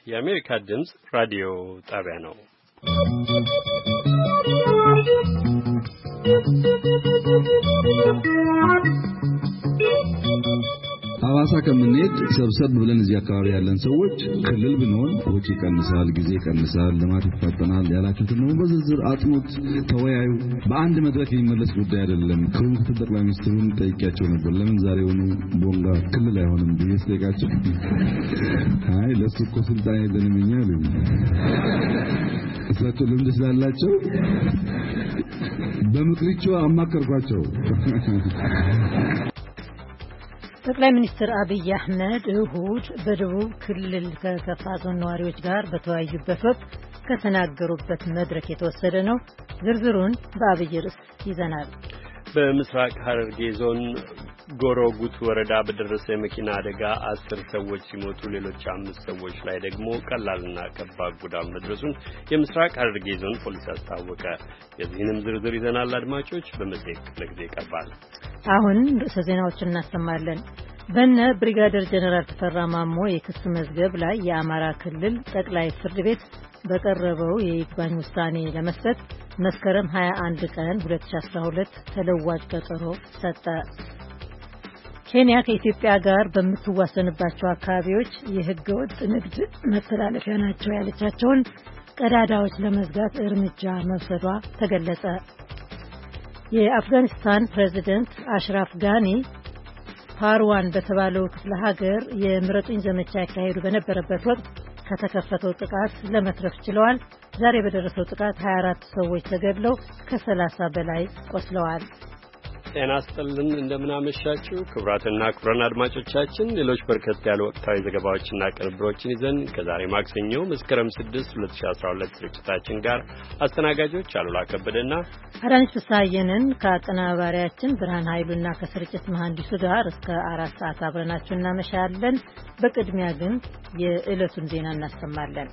የአሜሪካ ድምጽ ራዲዮ ጣቢያ ነው። ሐዋሳ ከምንሄድ ሰብሰብ ብለን እዚህ አካባቢ ያለን ሰዎች ክልል ብንሆን ወጪ ይቀንሳል፣ ጊዜ ይቀንሳል፣ ልማት ይፈጠናል ያላችሁትን ነው በዝርዝር አጥኑት፣ ተወያዩ። በአንድ መድረክ የሚመለስ ጉዳይ አይደለም። ክቡር ጠቅላይ ሚኒስትሩን ጠይቄያቸው ነበር። ለምን ዛሬውኑ ቦንጋ ክልል አይሆንም ብዬ ስጠይቃቸው አይ ለሱ እኮ ስልጣን የለንም እኛ አሉኝ። እሳቸው ልምድ ስላላቸው በምክሪቸው አማከርኳቸው። ጠቅላይ ሚኒስትር አብይ አህመድ እሁድ በደቡብ ክልል ከከፋ ዞን ነዋሪዎች ጋር በተወያዩበት ወቅት ከተናገሩበት መድረክ የተወሰደ ነው። ዝርዝሩን በአብይ ርዕስ ይዘናል። በምስራቅ ሐረርጌ ዞን ጎሮጉት ወረዳ በደረሰ የመኪና አደጋ 10 ሰዎች ሲሞቱ ሌሎች 5 ሰዎች ላይ ደግሞ ቀላልና ከባድ ጉዳት መድረሱን የምስራቅ ሐረርጌ ዞን ፖሊስ አስታወቀ። የዚህንም ዝርዝር ይዘናል አድማጮች፣ በመጽሔት ክፍለ ጊዜ ይቀርባል። አሁን ርዕሰ ዜናዎችን እናሰማለን። በነ ብሪጋዴር ጀነራል ተፈራ ማሞ የክስ መዝገብ ላይ የአማራ ክልል ጠቅላይ ፍርድ ቤት በቀረበው የይግባኝ ውሳኔ ለመስጠት መስከረም 21 ቀን 2012 ተለዋጭ ቀጠሮ ሰጠ። ኬንያ ከኢትዮጵያ ጋር በምትዋሰንባቸው አካባቢዎች የህገወጥ ንግድ መተላለፊያ ናቸው ያለቻቸውን ቀዳዳዎች ለመዝጋት እርምጃ መውሰዷ ተገለጸ። የአፍጋኒስታን ፕሬዝዳንት አሽራፍ ጋኒ ፓርዋን በተባለው ክፍለ ሀገር የምረጡኝ ዘመቻ ያካሄዱ በነበረበት ወቅት ከተከፈተው ጥቃት ለመትረፍ ችለዋል። ዛሬ በደረሰው ጥቃት 24 ሰዎች ተገድለው ከ30 በላይ ቆስለዋል። ጤና ይስጥልን፣ እንደምናመሻችሁ ክቡራትና ክቡራን አድማጮቻችን፣ ሌሎች በርከት ያሉ ወቅታዊ ዘገባዎችና ቅንብሮችን ይዘን ከዛሬ ማክሰኞ መስከረም 6 2012 ስርጭታችን ጋር አስተናጋጆች አሉላ ከበደና አዳነች ፍስሐየንን ከአቀናባሪያችን ብርሃን ኃይሉና ከስርጭት መሐንዲሱ ጋር እስከ 4 ሰዓት አብረናችሁ እናመሻለን። በቅድሚያ ግን የዕለቱን ዜና እናሰማለን።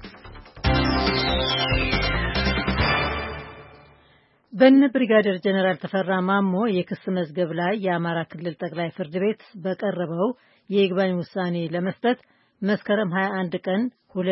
በነ ብሪጋዴር ጀነራል ተፈራ ማሞ የክስ መዝገብ ላይ የአማራ ክልል ጠቅላይ ፍርድ ቤት በቀረበው የይግባኝ ውሳኔ ለመስጠት መስከረም 21 ቀን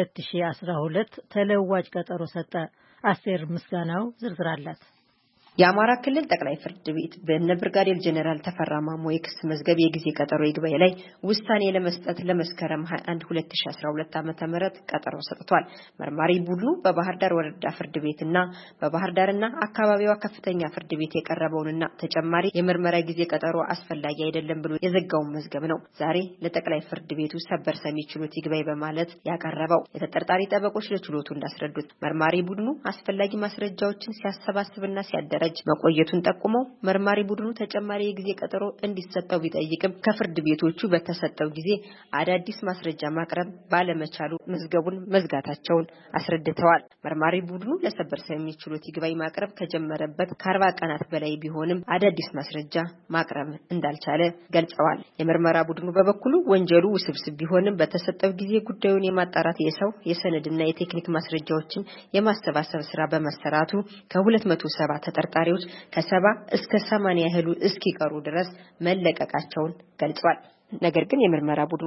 2012 ተለዋጭ ቀጠሮ ሰጠ። አስቴር ምስጋናው ዝርዝር አላት። የአማራ ክልል ጠቅላይ ፍርድ ቤት በነ ብርጋዴር ጀነራል ተፈራ ማሞ የክስ መዝገብ የጊዜ ቀጠሮ ይግባኝ ላይ ውሳኔ ለመስጠት ለመስከረም 21 2012 ዓ.ም ቀጠሮ ሰጥቷል። መርማሪ ቡድኑ በባህር ዳር ወረዳ ፍርድ ቤትና በባህር ዳርና አካባቢዋ ከፍተኛ ፍርድ ቤት የቀረበውንና ተጨማሪ የምርመራ ጊዜ ቀጠሮ አስፈላጊ አይደለም ብሎ የዘጋውን መዝገብ ነው ዛሬ ለጠቅላይ ፍርድ ቤቱ ሰበር ሰሚ ችሎት ይግባኝ በማለት ያቀረበው። የተጠርጣሪ ጠበቆች ለችሎቱ እንዳስረዱት መርማሪ ቡድኑ አስፈላጊ ማስረጃዎችን ሲያሰባስብና ሲያደራጅ መቆየቱን ጠቁመው መርማሪ ቡድኑ ተጨማሪ የጊዜ ቀጠሮ እንዲሰጠው ቢጠይቅም ከፍርድ ቤቶቹ በተሰጠው ጊዜ አዳዲስ ማስረጃ ማቅረብ ባለመቻሉ መዝገቡን መዝጋታቸውን አስረድተዋል። መርማሪ ቡድኑ ለሰበር ሰሚ ችሎት ይግባኝ ማቅረብ ከጀመረበት ከ40 ቀናት በላይ ቢሆንም አዳዲስ ማስረጃ ማቅረብ እንዳልቻለ ገልጸዋል። የምርመራ ቡድኑ በበኩሉ ወንጀሉ ውስብስብ ቢሆንም በተሰጠው ጊዜ ጉዳዩን የማጣራት የሰው የሰነድና የቴክኒክ ማስረጃዎችን የማሰባሰብ ስራ በመሰራቱ ከ270 ተጠርጣሪዎች ከ70 እስከ 80 ያህሉ እስኪቀሩ ድረስ መለቀቃቸውን ገልጿል። ነገር ግን የምርመራ ቡድኑ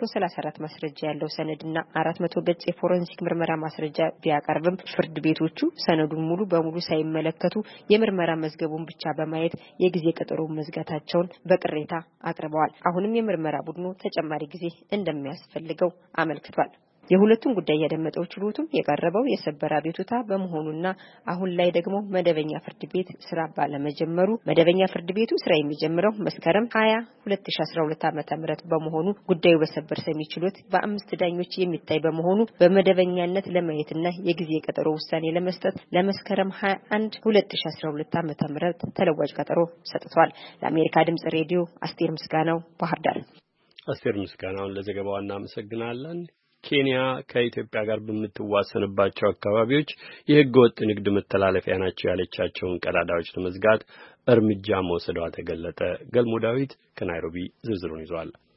134 ማስረጃ ያለው ሰነድና 400 ገጽ የፎረንሲክ ምርመራ ማስረጃ ቢያቀርብም ፍርድ ቤቶቹ ሰነዱን ሙሉ በሙሉ ሳይመለከቱ የምርመራ መዝገቡን ብቻ በማየት የጊዜ ቀጠሮ መዝጋታቸውን በቅሬታ አቅርበዋል። አሁንም የምርመራ ቡድኑ ተጨማሪ ጊዜ እንደሚያስፈልገው አመልክቷል። የሁለቱም ጉዳይ ያደመጠው ችሎቱም የቀረበው የሰበር አቤቱታ በመሆኑና አሁን ላይ ደግሞ መደበኛ ፍርድ ቤት ስራ ባለመጀመሩ መደበኛ ፍርድ ቤቱ ስራ የሚጀምረው መስከረም 20 2012 ዓ.ም በመሆኑ ጉዳዩ በሰበር ሰሚ ችሎት በ5 ዳኞች የሚታይ በመሆኑ በመደበኛነት ለማየትና የጊዜ ቀጠሮ ውሳኔ ለመስጠት ለመስከረም 21 2012 ዓ.ም ተለዋጭ ቀጠሮ ሰጥቷል። ለአሜሪካ ድምጽ ሬዲዮ አስቴር ምስጋናው ባህር ዳር። አስቴር ምስጋናውን ለዘገባው እናመሰግናለን። ኬንያ ከኢትዮጵያ ጋር በምትዋሰንባቸው አካባቢዎች የሕገ ወጥ ንግድ መተላለፊያ ናቸው ያለቻቸውን ቀዳዳዎች ለመዝጋት እርምጃ መውሰዷ ተገለጠ። ገልሞ ዳዊት ከናይሮቢ ዝርዝሩን ይዟል።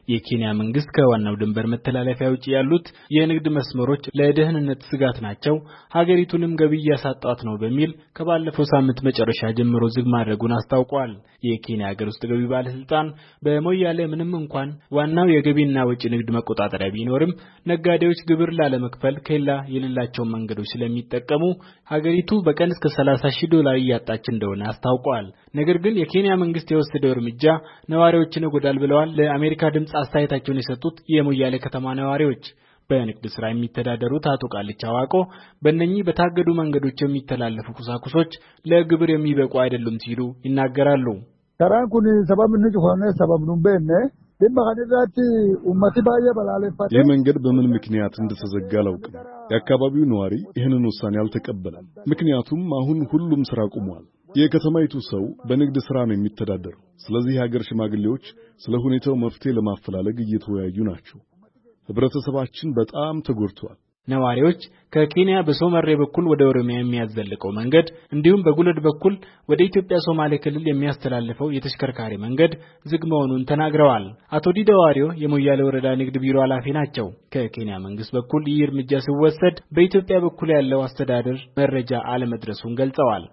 የኬንያ መንግስት ከዋናው ድንበር መተላለፊያ ውጪ ያሉት የንግድ መስመሮች ለደህንነት ስጋት ናቸው፣ ሀገሪቱንም ገቢ ያሳጣት ነው በሚል ከባለፈው ሳምንት መጨረሻ ጀምሮ ዝግ ማድረጉን አስታውቋል። የኬንያ ሀገር ውስጥ ገቢ ባለስልጣን በሞያሌ ምንም እንኳን ዋናው የገቢና ወጪ ንግድ መቆጣጠሪያ ቢኖርም ነጋዴዎች ግብር ላለመክፈል ከሌላ የሌላቸው መንገዶች ስለሚጠቀሙ ሀገሪቱ በቀን እስከ $30,000 እያጣች እንደሆነ አስታውቋል። ነገር ግን የኬንያ መንግስት የወሰደው እርምጃ ነዋሪዎችን ይጎዳል ብለዋል ለአሜሪካ ድምጽ አስተያየታቸውን የሰጡት የሞያሌ ከተማ ነዋሪዎች። በንግድ ስራ የሚተዳደሩት አቶ ቃልቻ ዋቆ በእነኚህ በታገዱ መንገዶች የሚተላለፉ ቁሳቁሶች ለግብር የሚበቁ አይደሉም ሲሉ ይናገራሉ። ተራኩን ሰበብ ንጭ ሆነ ሰበብ ነው በእነ ለማህደራት ኡመቲ ባየ በላልፋት የመንገድ በምን ምክንያት እንደተዘጋ አላውቅም። የአካባቢው ነዋሪ ይህንን ውሳኔ አልተቀበለም። ምክንያቱም አሁን ሁሉም ስራ ቆሟል። የከተማይቱ ሰው በንግድ ስራ ነው የሚተዳደረው። ስለዚህ የሀገር ሽማግሌዎች ስለ ሁኔታው መፍትሄ ለማፈላለግ እየተወያዩ ናቸው። ህብረተሰባችን በጣም ተጎድቷል። ነዋሪዎች ከኬንያ በሶማሌ በኩል ወደ ኦሮሚያ የሚያዘልቀው መንገድ እንዲሁም በጉለድ በኩል ወደ ኢትዮጵያ ሶማሌ ክልል የሚያስተላልፈው የተሽከርካሪ መንገድ ዝግ መሆኑን ተናግረዋል። አቶ ዲዳዋሪዮ የሞያሌ ወረዳ ንግድ ቢሮ ኃላፊ ናቸው። ከኬንያ መንግስት በኩል ይህ እርምጃ ሲወሰድ በኢትዮጵያ በኩል ያለው አስተዳደር መረጃ አለመድረሱን ገልጸዋል።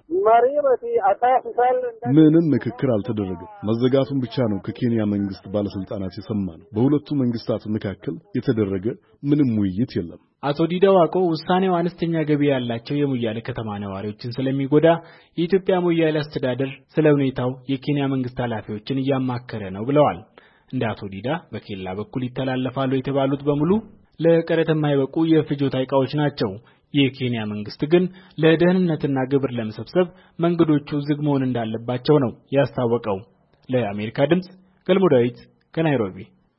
ምንም ምክክር አልተደረገም። መዘጋቱን ብቻ ነው ከኬንያ መንግስት ባለስልጣናት የሰማነው። በሁለቱ መንግስታት መካከል የተደረገ ምንም ውይይት የለም። አቶ ዲዳዋቆ ውሳኔው አነስተኛ ገቢ ያላቸው የሞያሌ ከተማ ነዋሪዎችን ስለሚጎዳ የኢትዮጵያ ሞያሌ አስተዳደር ስለ ሁኔታው የኬንያ መንግስት ኃላፊዎችን እያማከረ ነው ብለዋል። እንደ አቶ ዲዳ በኬላ በኩል ይተላለፋሉ የተባሉት በሙሉ ለቀረጥ የማይበቁ የፍጆታ ዕቃዎች ናቸው። የኬንያ መንግስት ግን ለደህንነትና ግብር ለመሰብሰብ መንገዶቹ ዝግ መሆን እንዳለባቸው ነው ያስታወቀው። ለአሜሪካ ድምጽ ገልሞ ዳዊት ከናይሮቢ።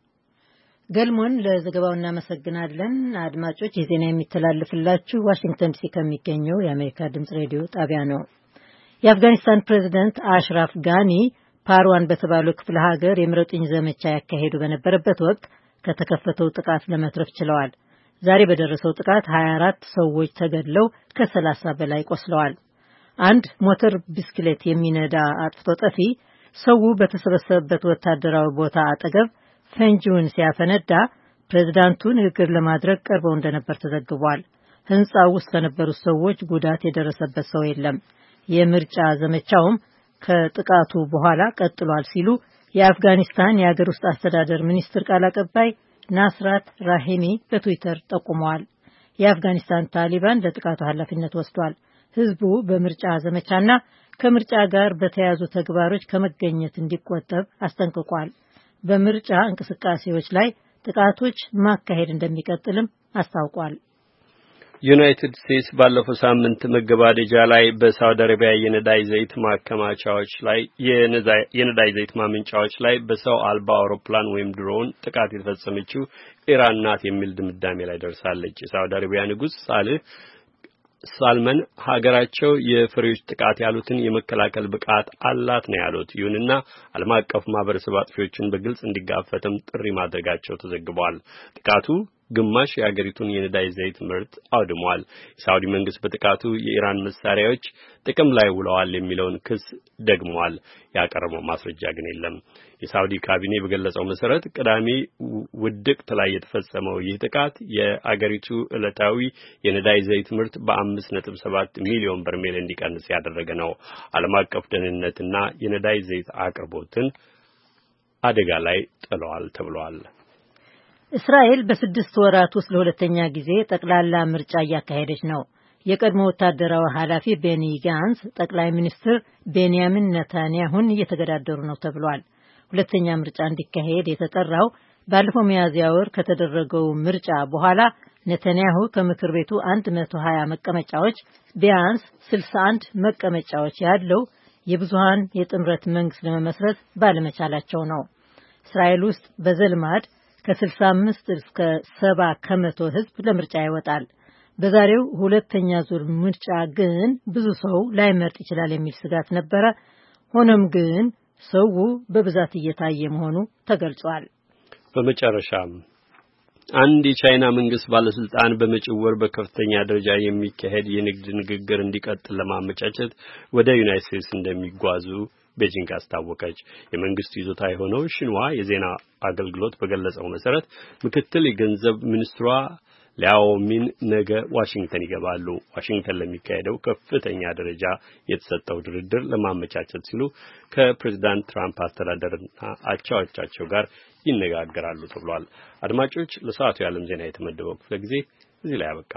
ገልሞን ለዘገባው እናመሰግናለን። አድማጮች የዜና የሚተላለፍላችሁ ዋሽንግተን ዲሲ ከሚገኘው የአሜሪካ ድምጽ ሬዲዮ ጣቢያ ነው። የአፍጋኒስታን ፕሬዝዳንት አሽራፍ ጋኒ ፓርዋን በተባለው ክፍለ ሀገር የምረጡኝ ዘመቻ ያካሄዱ በነበረበት ወቅት ከተከፈተው ጥቃት ለመትረፍ ችለዋል። ዛሬ በደረሰው ጥቃት 24 ሰዎች ተገድለው ከ30 በላይ ቆስለዋል። አንድ ሞተር ብስክሌት የሚነዳ አጥፍቶ ጠፊ ሰው በተሰበሰበበት ወታደራዊ ቦታ አጠገብ ፈንጂውን ሲያፈነዳ ፕሬዝዳንቱ ንግግር ለማድረግ ቀርበው እንደነበር ተዘግቧል። ህንጻው ውስጥ ከነበሩት ሰዎች ጉዳት የደረሰበት ሰው የለም። የምርጫ ዘመቻውም ከጥቃቱ በኋላ ቀጥሏል ሲሉ የአፍጋኒስታን የሀገር ውስጥ አስተዳደር ሚኒስትር ቃል አቀባይ ናስራት ራሂሚ በትዊተር ጠቁመዋል። የአፍጋኒስታን ታሊባን ለጥቃቱ ኃላፊነት ወስዷል። ህዝቡ በምርጫ ዘመቻና ከምርጫ ጋር በተያያዙ ተግባሮች ከመገኘት እንዲቆጠብ አስጠንቅቋል። በምርጫ እንቅስቃሴዎች ላይ ጥቃቶች ማካሄድ እንደሚቀጥልም አስታውቋል። ዩናይትድ ስቴትስ ባለፈው ሳምንት መገባደጃ ላይ በሳውዲ አረቢያ የነዳጅ ዘይት ማከማቻዎች ላይ የነዳጅ ዘይት ማመንጫዎች ላይ በሰው አልባ አውሮፕላን ወይም ድሮን ጥቃት የተፈጸመችው ኢራን ናት የሚል ድምዳሜ ላይ ደርሳለች። የሳውዲ አረቢያ ንጉስ ሳልመን ሀገራቸው የፍሬዎች ጥቃት ያሉትን የመከላከል ብቃት አላት ነው ያሉት። ይሁንና ዓለም አቀፍ ማህበረሰብ አጥፊዎችን በግልጽ እንዲጋፈጥም ጥሪ ማድረጋቸው ተዘግቧል። ጥቃቱ ግማሽ የሀገሪቱን የነዳጅ ዘይት ምርት አውድሟል። የሳውዲ መንግስት በጥቃቱ የኢራን መሳሪያዎች ጥቅም ላይ ውለዋል የሚለውን ክስ ደግሟል። ያቀረበው ማስረጃ ግን የለም። የሳውዲ ካቢኔ በገለጸው መሰረት ቅዳሜ ውድቅት ላይ የተፈጸመው ይህ ጥቃት የአገሪቱ ዕለታዊ የነዳጅ ዘይት ምርት በ5.7 ሚሊዮን በርሜል እንዲቀንስ ያደረገ ነው። ዓለም አቀፍ ደህንነትና የነዳጅ ዘይት አቅርቦትን አደጋ ላይ ጥለዋል ተብሏል። እስራኤል በ6 ወራት ውስጥ ለሁለተኛ ጊዜ ጠቅላላ ምርጫ እያካሄደች ነው። የቀድሞ ወታደራዊ ኃላፊ ቤኒ ጋንስ ጠቅላይ ሚኒስትር ቤንያሚን ኔታንያሁን እየተገዳደሩ ነው ተብሏል። ሁለተኛ ምርጫ እንዲካሄድ የተጠራው ባለፈው ሚያዝያ ወር ከተደረገው ምርጫ በኋላ ኔታንያሁ ከምክር ቤቱ 120 መቀመጫዎች ቢያንስ 61 መቀመጫዎች ያለው የብዙሃን የጥምረት መንግስት ለመመስረት ባለመቻላቸው ነው። እስራኤል ውስጥ በዘልማድ ከ65 እስከ 70 ከመቶ ህዝብ ለምርጫ ይወጣል። በዛሬው ሁለተኛ ዙር ምርጫ ግን ብዙ ሰው ላይመርጥ ይችላል የሚል ስጋት ነበረ። ሆኖም ግን ሰው በብዛት እየታየ መሆኑ ተገልጿል። በመጨረሻም አንድ የቻይና መንግስት ባለስልጣን በመጪው ወር በከፍተኛ ደረጃ የሚካሄድ የንግድ ንግግር እንዲቀጥል ለማመቻቸት ወደ ዩናይትድ ስቴትስ እንደሚጓዙ ቤጂንግ አስታወቀች። የመንግስቱ ይዞታ የሆነው ሽንዋ የዜና አገልግሎት በገለጸው መሰረት ምክትል የገንዘብ ሚኒስትሯ ሊያኦሚን ነገ ዋሽንግተን ይገባሉ። ዋሽንግተን ለሚካሄደው ከፍተኛ ደረጃ የተሰጠው ድርድር ለማመቻቸት ሲሉ ከፕሬዝዳንት ትራምፕ አስተዳደርና አቻዎቻቸው ጋር ይነጋገራሉ ተብሏል። አድማጮች፣ ለሰዓቱ የዓለም ዜና የተመደበው ክፍለ ጊዜ እዚህ ላይ አበቃ።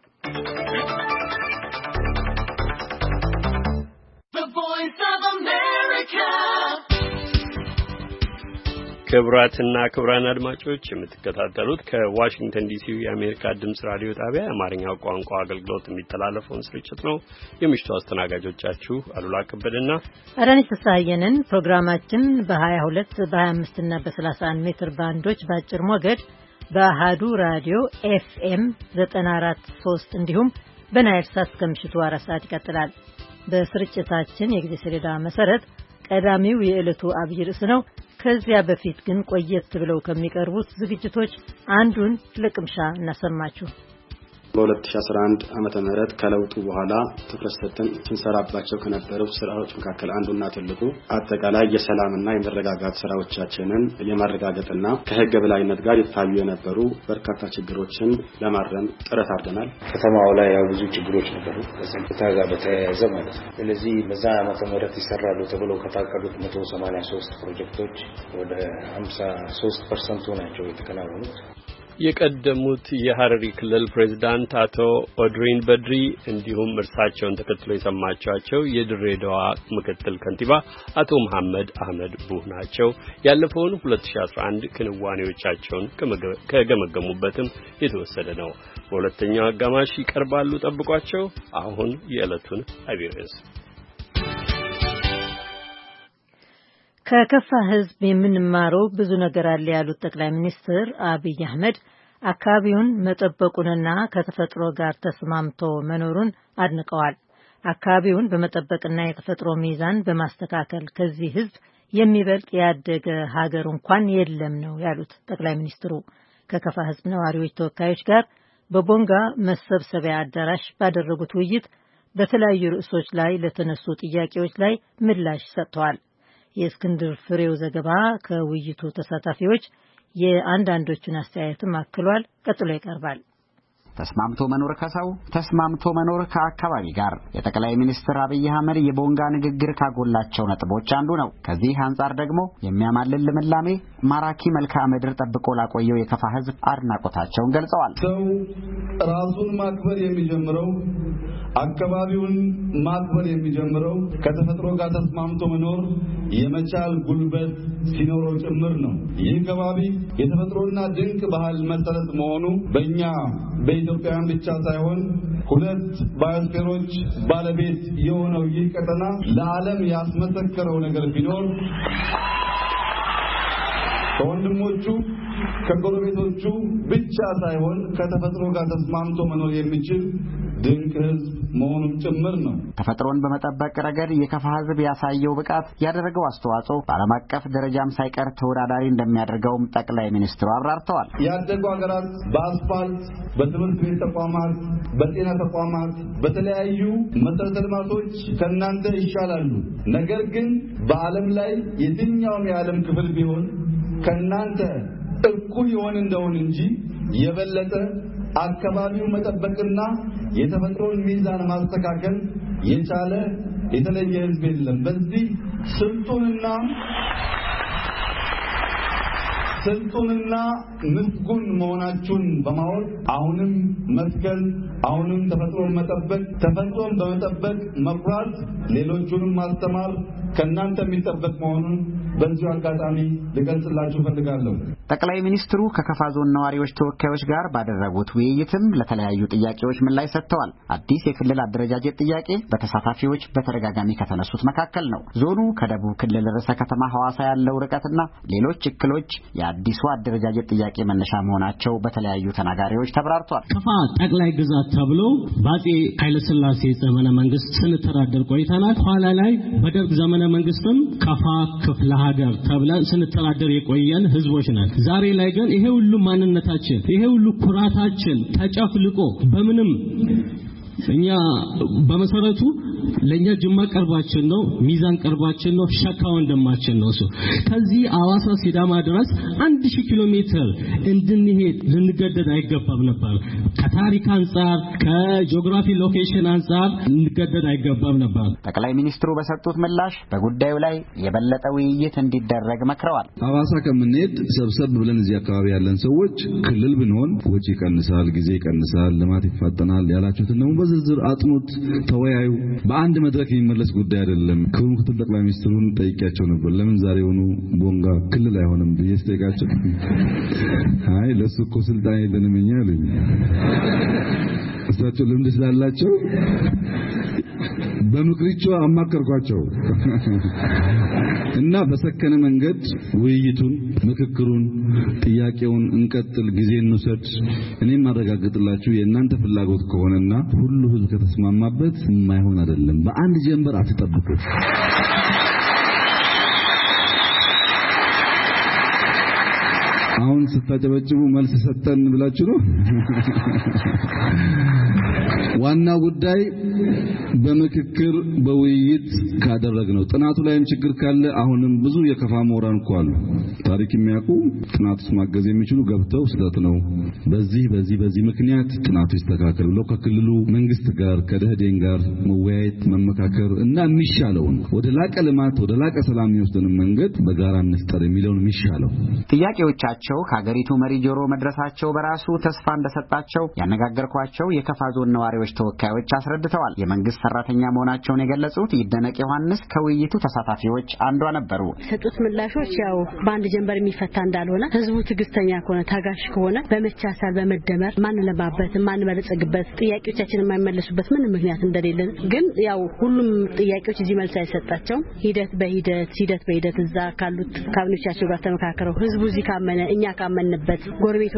ክቡራትና ክቡራን አድማጮች የምትከታተሉት ከዋሽንግተን ዲሲ የአሜሪካ ድምጽ ራዲዮ ጣቢያ የአማርኛው ቋንቋ አገልግሎት የሚተላለፈውን ስርጭት ነው። የምሽቱ አስተናጋጆቻችሁ አሉላ ከበደና አዳነች ተሳየንን። ፕሮግራማችን በ22 በ25 እና በ31 ሜትር ባንዶች በአጭር ሞገድ በአሃዱ ራዲዮ FM 94.3 እንዲሁም በናይል ሳት ከምሽቱ 4 ሰዓት ይቀጥላል። በስርጭታችን የጊዜ ሰሌዳ መሰረት ቀዳሚው የዕለቱ አብይ ርዕስ ነው። ከዚያ በፊት ግን ቆየት ብለው ከሚቀርቡት ዝግጅቶች አንዱን ለቅምሻ እናሰማችሁ። በ2011 ዓመተ ምህረት ከለውጡ በኋላ ትኩረት ሰጥተን ስንሰራባቸው ከነበሩት ስራዎች መካከል አንዱና ትልቁ አጠቃላይ የሰላምና የመረጋጋት ስራዎቻችንን የማረጋገጥና ከህግ በላይነት ጋር ይታዩ የነበሩ በርካታ ችግሮችን ለማረም ጥረት አድርገናል። ከተማው ላይ ያው ብዙ ችግሮች ነበሩ ከጸጥታ ጋር በተያያዘ ማለት ነው። ስለዚህ በዛ ዓመተ ምህረት ይሰራሉ ተብለው ከታቀዱት 183 ፕሮጀክቶች ወደ 53% ናቸው የተከናወኑት። የቀደሙት የሐረሪ ክልል ፕሬዝዳንት አቶ ኦድሪን በድሪ እንዲሁም እርሳቸውን ተከትሎ የሰማቻቸው የድሬዳዋ ምክትል ከንቲባ አቶ መሐመድ አህመድ ቡህ ናቸው። ያለፈውን 2011 ክንዋኔዎቻቸውን ከገመገሙበትም የተወሰደ ነው። በሁለተኛው አጋማሽ ይቀርባሉ፣ ጠብቋቸው። አሁን የዕለቱን አብዮስ ከከፋ ህዝብ የምንማረው ብዙ ነገር አለ ያሉት ጠቅላይ ሚኒስትር አብይ አህመድ አካባቢውን መጠበቁንና ከተፈጥሮ ጋር ተስማምቶ መኖሩን አድንቀዋል። አካባቢውን በመጠበቅና የተፈጥሮ ሚዛን በማስተካከል ከዚህ ህዝብ የሚበልጥ ያደገ ሀገር እንኳን የለም ነው ያሉት ጠቅላይ ሚኒስትሩ ከከፋ ህዝብ ነዋሪዎች ተወካዮች ጋር በቦንጋ መሰብሰቢያ አዳራሽ ባደረጉት ውይይት በተለያዩ ርዕሶች ላይ ለተነሱ ጥያቄዎች ላይ ምላሽ ሰጥተዋል። የእስክንድር ፍሬው ዘገባ ከውይይቱ ተሳታፊዎች የአንዳንዶቹን አስተያየትም አክሏል። ቀጥሎ ይቀርባል። ተስማምቶ መኖር ከሰው ተስማምቶ መኖር ከአካባቢ ጋር የጠቅላይ ሚኒስትር አብይ አህመድ የቦንጋ ንግግር ካጎላቸው ነጥቦች አንዱ ነው። ከዚህ አንጻር ደግሞ የሚያማልል ልምላሜ ማራኪ መልክዓ ምድር ጠብቆ ላቆየው የከፋ ህዝብ አድናቆታቸውን ገልጸዋል። ሰው ራሱን ማክበር የሚጀምረው አካባቢውን ማክበር የሚጀምረው ከተፈጥሮ ጋር ተስማምቶ መኖር የመቻል ጉልበት ሲኖረው ጭምር ነው። ይህ ከባቢ የተፈጥሮና ድንቅ ባህል መሰረት መሆኑ በእኛ በኢትዮጵያውያን ብቻ ሳይሆን ሁለት ባዮስፌሮች ባለቤት የሆነው ይህ ቀጠና ለዓለም ያስመሰከረው ነገር ቢኖር ከወንድሞቹ ከጎረቤቶቹ ብቻ ሳይሆን ከተፈጥሮ ጋር ተስማምቶ መኖር የሚችል ድንቅ ህዝብ መሆኑን ጭምር ነው። ተፈጥሮን በመጠበቅ ረገድ የከፋ ህዝብ ያሳየው ብቃት ያደረገው አስተዋጽኦ በዓለም አቀፍ ደረጃም ሳይቀር ተወዳዳሪ እንደሚያደርገውም ጠቅላይ ሚኒስትሩ አብራርተዋል። ያደጉ ሀገራት በአስፋልት፣ በትምህርት ቤት ተቋማት፣ በጤና ተቋማት፣ በተለያዩ መሰረተ ልማቶች ከእናንተ ይሻላሉ። ነገር ግን በዓለም ላይ የትኛውም የዓለም ክፍል ቢሆን ከእናንተ እኩል ይሆን እንደሆን እንጂ የበለጠ አካባቢው መጠበቅና የተፈጥሮን ሚዛን ማስተካከል የቻለ የተለየ ህዝብ የለም። በዚህ ስልጡንና ምስጉን መሆናችሁን በማወቅ አሁንም መስከል፣ አሁንም ተፈጥሮን መጠበቅ፣ ተፈጥሮን በመጠበቅ መኩራት፣ ሌሎቹንም ማስተማር ከእናንተ የሚጠበቅ መሆኑን በዚሁ አጋጣሚ ልገልጽላችሁ ፈልጋለሁ። ጠቅላይ ሚኒስትሩ ከከፋ ዞን ነዋሪዎች ተወካዮች ጋር ባደረጉት ውይይትም ለተለያዩ ጥያቄዎች ምላሽ ሰጥተዋል። አዲስ የክልል አደረጃጀት ጥያቄ በተሳታፊዎች በተደጋጋሚ ከተነሱት መካከል ነው። ዞኑ ከደቡብ ክልል ርዕሰ ከተማ ሐዋሳ ያለው ርቀትና ሌሎች እክሎች የአዲሱ አደረጃጀት ጥያቄ መነሻ መሆናቸው በተለያዩ ተናጋሪዎች ተብራርቷል። ከፋ ጠቅላይ ግዛት ተብሎ በአፄ ኃይለ ሥላሴ ዘመነ መንግስት ስንተዳደር ቆይተናል። ኋላ ላይ በደርግ ዘመነ መንግስትም ከፋ ክፍለ ሀገር ተብለን ስንተዳደር የቆየን ህዝቦች ነን። ዛሬ ላይ ግን ይሄ ሁሉ ማንነታችን ይሄ ሁሉ ኩራታችን ተጨፍልቆ በምንም እኛ በመሰረቱ ለኛ ጅማ ቀርባችን ነው ሚዛን ቀርባችን ነው ሸካ ወንድማችን ነው ከዚህ አዋሳ ሲዳማ ድረስ 1000 ኪሎ ሜትር እንድንሄድ ልንገደድ አይገባም ነበር ከታሪክ አንፃር ከጂኦግራፊ ሎኬሽን አንፃር ልንገደድ አይገባም ነበር ጠቅላይ ሚኒስትሩ በሰጡት ምላሽ በጉዳዩ ላይ የበለጠ ውይይት እንዲደረግ መክረዋል አዋሳ ከምንሄድ ሰብሰብ ብለን እዚህ አካባቢ ያለን ሰዎች ክልል ብንሆን ወጪ ይቀንሳል ጊዜ ይቀንሳል ልማት ይፋጠናል ያላችሁትን ነው በዝርዝር አጥኑት ተወያዩ በአንድ መድረክ የሚመለስ ጉዳይ አይደለም ክቡር ጠቅላይ ሚኒስትሩን ጠይቄያቸው ነበር ለምን ዛሬውኑ ቦንጋ ክልል አይሆንም በየስቴጋቸው አይ ለሱኮ ስልጣን የለንም እኛ አሉኝ እሳቸው ልምድ ስላላቸው በምክሪቾ አማከርኳቸው እና በሰከነ መንገድ ውይይቱን ምክክሩን ጥያቄውን እንቀጥል ጊዜ እንውሰድ እኔም ማረጋግጥላችሁ የእናንተ ፍላጎት ከሆነና ሁሉ ህዝብ ከተስማማበት የማይሆን አይደለም በአንድ ጀንበር አትጠብቁ አሁን ስታጨበጭቡ መልስ ሰጠን ብላችሁ ነው ዋና ጉዳይ በምክክር በውይይት ካደረግነው ጥናቱ ላይም ችግር ካለ አሁንም ብዙ የከፋ ሞራን ቋሉ ታሪክ የሚያውቁ ጥናቱስ ማገዝ የሚችሉ ገብተው ስህተት ነው በዚህ ምክንያት ጥናቱ ይስተካከል ብለው ከክልሉ መንግስት ጋር ከደህዴን ጋር መወያየት መመካከር እና የሚሻለውን ወደ ላቀ ልማት ወደ ላቀ ሰላም የሚወስደን መንገድ በጋራ እንፍጠር የሚለውን የሚሻለው ጥያቄዎቻቸው ከሀገሪቱ መሪ ጆሮ መድረሳቸው በራሱ ተስፋ እንደሰጣቸው ያነጋገርኳቸው የከፋ ዞን ነዋሪዎች ተወካዮች አስረድተዋል የመንግስት ሰራተኛ መሆናቸውን የገለጹት ይደነቅ ዮሐንስ ከውይይቱ ተሳታፊዎች አንዷ ነበሩ ሰጡት ምላሾች ያው በአንድ ጀንበር የሚፈታ እንዳልሆነ ህዝቡ ትግስተኛ ከሆነ ታጋሽ ከሆነ በመቻቻል በመደመር ማንለማበት ማንመለጽግበት ጥያቄዎቻችን የማይመለሱበት ምን ምክንያት እንደሌለን ግን ያው ሁሉም ጥያቄዎች እዚህ መልስ አይሰጣቸው ሂደት በሂደት እዛ ካሉት ካቢኔዎቻቸው ጋር ተመካከረው ህዝቡ እዚህ ካመነ እኛ ካመንበት ጎረቤቱ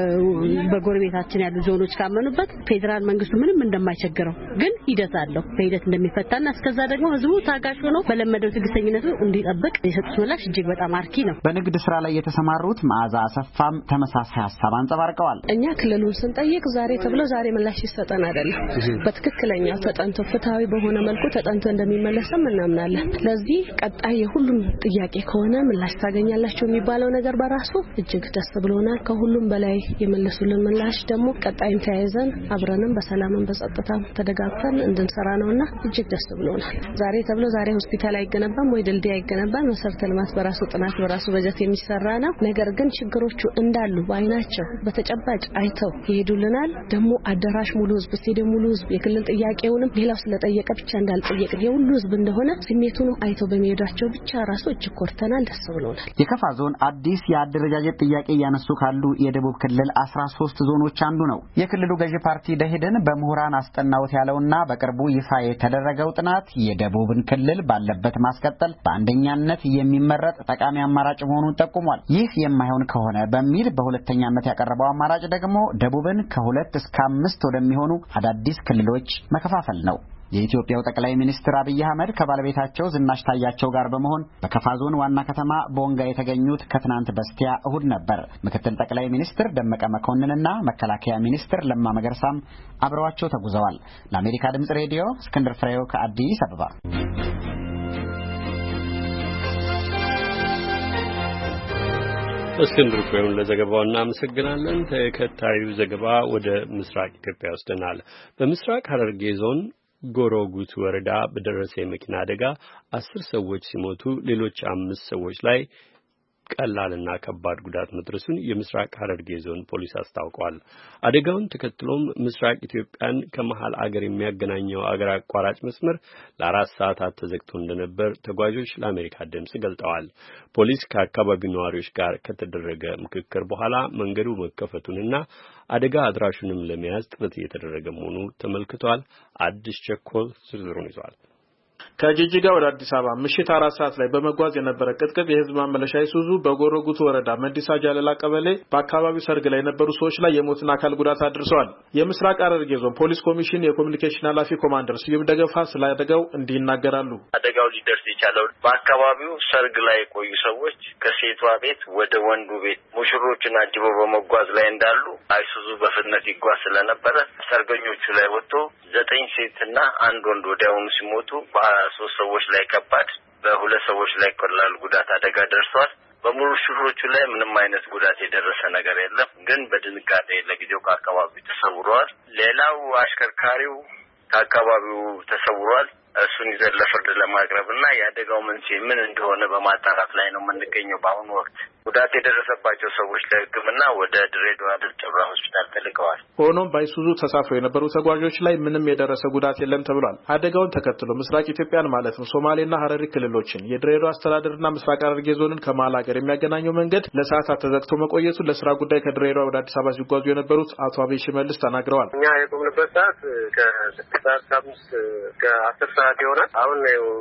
በጎረቤታችን ያሉ ዞኖች ካመኑበት ፌደራል መንግስቱ ምንም እንደማይቸግረው ግን ሂደት አለው በሂደት እንደሚፈታና እስከዛ ደግሞ ህዝቡ ታጋሽ ሆኖ በለመደው ትግስተኝነቱ እንዲጠብቅ የሰጡት ምላሽ እጅግ በጣም አርኪ ነው በንግድ ስራ ላይ የተሰማሩት መዓዛ አሰፋም ተመሳሳይ ሐሳብ አንጸባርቀዋል እኛ ክልሉን ስንጠይቅ ዛሬ ተብሎ ዛሬ ምላሽ ይሰጠን አይደለም በትክክለኛው ተጠንቶ ፍትሃዊ በሆነ መልኩ ተጠንቶ እንደሚመለስም እናምናለን ለዚህ ቀጣይ የሁሉም ጥያቄ ከሆነ ምላሽ ታገኛላችሁ የሚባለው ነገር በራሱ እጅግ ደስ ብሎናል ከሁሉም በላይ የመለሱልን ምላሽ ደግሞ ቀጣይን ተያይዘን አብረንም በሰላምም በጸጥታም ተደጋግፈን እንድንሰራ ነውና እጅግ ደስ ብሎናል ዛሬ ተብሎ ዛሬ ሆስፒታል አይገነባም ወይ ድልድይ አይገነባም መሰረተ ልማት በራሱ ጥናት በራሱ በጀት የሚሰራ ነው ነገር ግን ችግሮቹ እንዳሉ ባይናቸው በተጨባጭ አይተው ይሄዱልናል ደግሞ አዳራሽ ሙሉ ህዝብ ስቴዲየም ሙሉ ህዝብ የክልል ጥያቄውንም ሌላው ስለጠየቀ ብቻ እንዳልጠየቀ የሁሉ ህዝብ እንደሆነ ስሜቱንም አይተው በሚሄዳቸው ብቻ ራሱ እጅግ ኮርተናል ደስ ብሎናል የከፋ ዞን አዲስ የአደረጃጀት ጥያቄ ያነሱ ካሉ የደቡብ ክልል 13 ዞኖች አንዱ ነው የክልሉ ገዢ ፓርቲ ደህደን በመሁራን አስጠናውት ያለውና በቅርቡ ይፋ የተደረገው ጥናት የደቡብን ክልል ባለበት ማስቀጠል በአንደኛነት የሚመረጥ ጠቃሚ አማራጭ መሆኑን ጠቁሟል ይህ የማይሆን ከሆነ በሚል በሁለተኛነት ያቀረበው አማራጭ ደግሞ ደቡብን ከ2 እስከ 5 ወደሚሆኑ አዳዲስ ክልሎች መከፋፈል ነው የኢትዮጵያው ጠቅላይ ሚኒስትር አብይ አህመድ ከባለቤታቸው ዝናሽ ታያቸው ጋር በመሆን በከፋ ዞን ዋና ከተማ ቦንጋ የተገኙት ከትናንት በስቲያ እሁድ ነበር ምክትል ጠቅላይ ሚኒስትር ደመቀ መኮንንና መከላከያ ሚኒስትር ለማ መገርሳም አብረዋቸው ተጉዘዋል ለአሜሪካ ድምጽ ሬዲዮ እስክንድር ፍሬው ከአዲስ አበባ እስክንድር ፍሬውን ለዘገባው እናመሰግናለን ተከታዩ ዘገባ ወደ ምስራቅ ኢትዮጵያ ወስደናል በምስራቅ ሐረርጌ ዞን ጎሮጉት ወረዳ በደረሰ የመኪና አደጋ 10 ሰዎች ሲሞቱ ሌሎች 5 ሰዎች ላይ ቀላልና ከባድ ጉዳት መድረሱን የምስራቅ ሐረርጌ ዞን ፖሊስ አስታውቋል። አደጋውን ተከትሎም ምስራቅ ኢትዮጵያን ከመሃል አገር የሚያገናኘው አገር አቋራጭ መስመር ለ4 ሰዓታት ተዘግቶ እንደነበር ተጓዦች ለአሜሪካ ድምጽ ገልጠዋል። ፖሊስ ከአካባቢው ነዋሪዎች ጋር ከተደረገ ምክክር በኋላ መንገዱ መከፈቱንና አደጋ አድራሹንም ለመያዝ ጥረት እየተደረገ መሆኑ ተመልክቷል። አዲስ ቸኮል ዝርዝሩን ይዟል። ከጂጂጋ ወደ አዲስ አበባ ምሽት 4 ሰዓት ላይ በመጓዝ የነበረ ቅጥቅጥ የህዝብ ማመላለሻ አይሱዙ በጎሮ ጉቱ ወረዳ መንዲሳ ጃለላ ቀበሌ በአካባቢው ሰርግ ላይ የነበሩ ሰዎች ላይ የሞትና አካል ጉዳት አድርሰዋል። የምስራቅ ሐረርጌ ዞን ፖሊስ ኮሚሽን የኮሙኒኬሽን ኃላፊ ኮማንደር ስዩም ደገፋ ስለ አደጋው እንዲህ ይናገራሉ። አደጋው ሊደርስ የቻለው በአካባቢው ሰርግ ላይ የቆዩ ሰዎች ከሴቷ ቤት ወደ ወንዱ ቤት ሙሽሮችን አጅበው በመጓዝ ላይ እንዳሉ አይሱዙ በፍጥነት ይጓዝ ስለነበረ ሰርገኞቹ ላይ ወጥቶ 9 ሴትና 1 ወንድ ወዲያውኑ ሲሞቱ በ3 ሰዎች ላይ ከባድ በ2 ሰዎች ላይ ቀላል ጉዳት አደጋ ደርሷል። በሙሽሮቹ ላይ ምንም አይነት ጉዳት የደረሰ ነገር የለም፣ ግን በድንጋጤ ለጊዜው ከአካባቢው ተሰውረዋል። ሌላው አሽከርካሪው ከአካባቢው ተሰውሯል። እሱን ይዘን ለፍርድ ለማቅረብና የአደጋው መንስኤ ምን እንደሆነ በማጣራት ላይ ነው የምንገኘው። በአሁኑ ወቅት ጉዳት የደረሰባቸው ሰዎች ለሕክምና ወደ ድሬዳዋ ድርጭራ ሆስፒታል ተልከዋል። ሆኖም በአይሱዙ ተሳፍረው የነበሩ ተጓዦች ላይ ምንም የደረሰ ጉዳት የለም ተብሏል። አደጋውን ተከትሎ ምስራቅ ኢትዮጵያን ማለት ነው ሶማሌና ሐረሪ ክልሎችን የድሬዳዋ አስተዳደርና ምስራቅ ሐረርጌ ዞንን ከመሃል ሀገር የሚያገናኘው መንገድ ለሰዓታት ተዘግቶ መቆየቱ ለስራ ጉዳይ ከድሬዳዋ ወደ አዲስ አበባ ሲጓዙ የነበሩት አቶ አቤ ሽመልስ ተናግረዋል። እኛ የቆምንበት ሰዓት ከ6:05 እስከ 10 ሰዓት ይሆናል። አሁን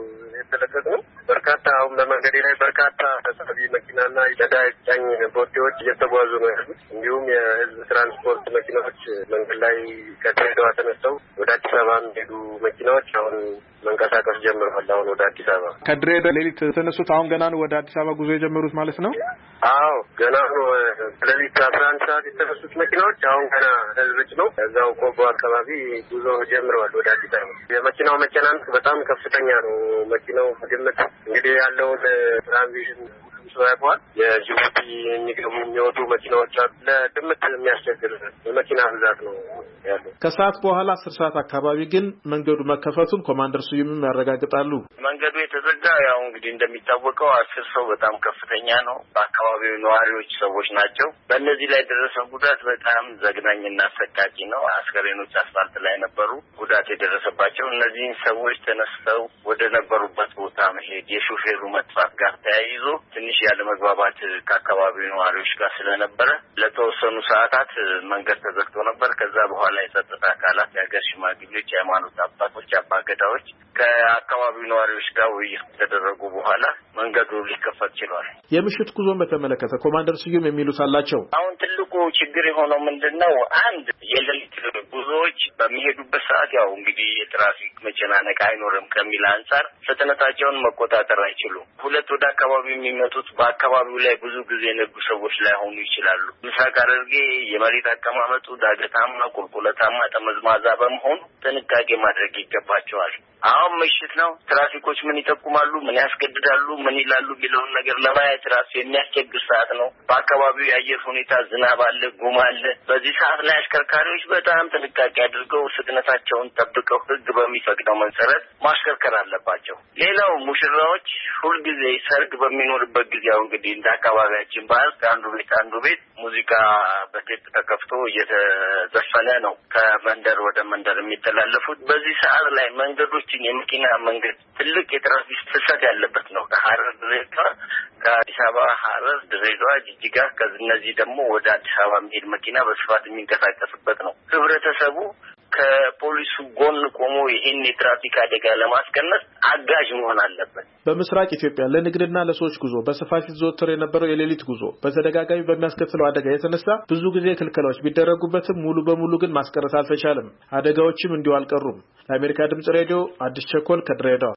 የተለቀቅነው በርካታ አሁን በመንገድ ላይ በርካታ ተሳቢ መኪናና ነዳጅ ጫኝ ቦቴዎች እየተጓዙ ነው ያሉት። እንዲሁም የህዝብ ትራንስፖርት መኪናዎች መንገድ ላይ ከድሬዳዋ ተነስተው ወደ አዲስ አበባ የሚሄዱ መኪናዎች አሁን መንቀሳቀስ ጀምረዋል። አሁን ወደ አዲስ አበባ ከድሬዳዋ ሌሊት ተነሱት አሁን ገና ነው ወደ አዲስ አበባ ጉዞ የጀመሩት ማለት ነው? አዎ ገና ነው። ሌሊት 11 ሰዓት የተነሱት መኪናዎች አሁን ገና ህዝብጭ ነው እዛው ቆቦ አካባቢ ጉዞ ጀምረዋል ወደ አዲስ አበባ። የመኪናው መጨናነቅ በጣም ከፍተኛ ነው። መኪናው ግምት እንግዲህ ያለውን ትራንዚሽን ያቋል የጅቡቲ የሚገቡ የሚወጡ መኪናዎች አሉ። ለግምት የሚያስቸግር የመኪና ብዛት ነው ያለው። ከሰዓት በኋላ 10 ሰዓት አካባቢ ግን መንገዱ መከፈቱን ኮማንደር ስዩምም ያረጋግጣሉ። መንገዱ የተዘጋ ያው እንግዲህ እንደሚታወቀው 10 ሰው በጣም ከፍተኛ ነው። በአካባቢው ነዋሪዎች ሰዎች ናቸው። በእነዚህ ላይ ደረሰው ጉዳት በጣም ዘግናኝና አሰቃቂ ነው። አስከሬኖች አስፋልት ላይ ነበሩ ጉዳት የደረሰባቸው። እነዚህን ሰዎች ተነስተው ወደ ነበሩበት ቦታ መሄድ የሹፌሩ መጥፋት ጋር ተያይዞ ትንሽ ያለ መግባባት ከአካባቢው ነዋሪዎች ጋር ስለነበረ ለተወሰኑ ሰዓታት መንገድ ተዘግቶ ነበር። ከዛ በኋላ የጸጥታ አካላት፣ የሀገር ሽማግሌዎች፣ የሃይማኖት አባቶች፣ አባገዳዎች ከአካባቢው ነዋሪዎች ጋር ውይይት ተደረጉ በኋላ መንገዱ ሊከፈት ችሏል። የምሽት ጉዞን በተመለከተ ኮማንደር ስዩም የሚሉት አላቸው። አሁን ትልቁ ችግር የሆነው ምንድነው? አንድ የሌሊት ጉዞዎች በሚሄዱበት ሰዓት ያው እንግዲህ የትራፊክ መጨናነቅ አይኖርም ከሚል አንጻር ፍጥነታቸውን መቆጣጠር አይችሉም። 2 ወደ አካባቢው የሚመጡት በአካባቢው ላይ ብዙ ጊዜ የነጉ ሰዎች ላይ ሆኑ ይችላሉ። ምስራቅ ሐረርጌ የመሬት አቀማመጡ ዳገታማ፣ ቁልቁለታማ፣ ጠመዝማዛ በመሆኑ ጥንቃቄ ማድረግ ይገባቸዋል። አሁን ምሽት ነው። ትራፊኮች ምን ይጠቁማሉ፣ ምን ያስገድዳሉ፣ ምን ይላሉ የሚለውን ነገር ለማየት ራሱ የሚያስቸግር ሰዓት ነው። በአካባቢው የአየር ሁኔታ ዝናብ አለ፣ ጉም አለ። በዚህ ሰዓት ላይ አሽከርካሪዎች በጣም ጥንቃቄ አድርገው ፍጥነታቸውን ጠብቀው ሕግ በሚፈቅደው መሰረት ማሽከርከር አለባቸው። ሌላው ሙሽራዎች ሁልጊዜ ሰርግ በሚኖርበት ጊዜ ያው እንግዲህ እንደ አካባቢያችን ባህል ከአንዱ ቤት ሙዚቃ በቴፕ ተከፍቶ እየተዘፈነ ነው ከመንደር ወደ መንደር የሚተላለፉት። በዚህ ሰዓት ላይ መንገዶችን የመኪና መንገድ ትልቅ የትራፊክ ፍሰት ያለበት ነው። ከሐረር ድሬዳዋ፣ ከአዲስ አበባ ሐረር፣ ድሬዳዋ፣ ጂጂጋ ከእነዚህ ደግሞ ወደ አዲስ አበባ የሚሄድ መኪና በስፋት የሚንቀሳቀስበት ነው። ህብረተሰቡ ከፖሊሱ ጎን ቆሞ ይህን የትራፊክ አደጋ ለማስቀነስ አጋዥ መሆን አለበት። በምስራቅ ኢትዮጵያ ለንግድና ለሰዎች ጉዞ በስፋት ይዘወተር የነበረው የሌሊት ጉዞ በተደጋጋሚ በሚያስከትለው አደጋ የተነሳ ብዙ ጊዜ ክልከላዎች ቢደረጉበትም ሙሉ በሙሉ ግን ማስቀረት አልተቻለም። አደጋዎችም እንዲሁ አልቀሩም። ለአሜሪካ ድምጽ ሬዲዮ አዲስ ቸኮል ከድሬዳዋ።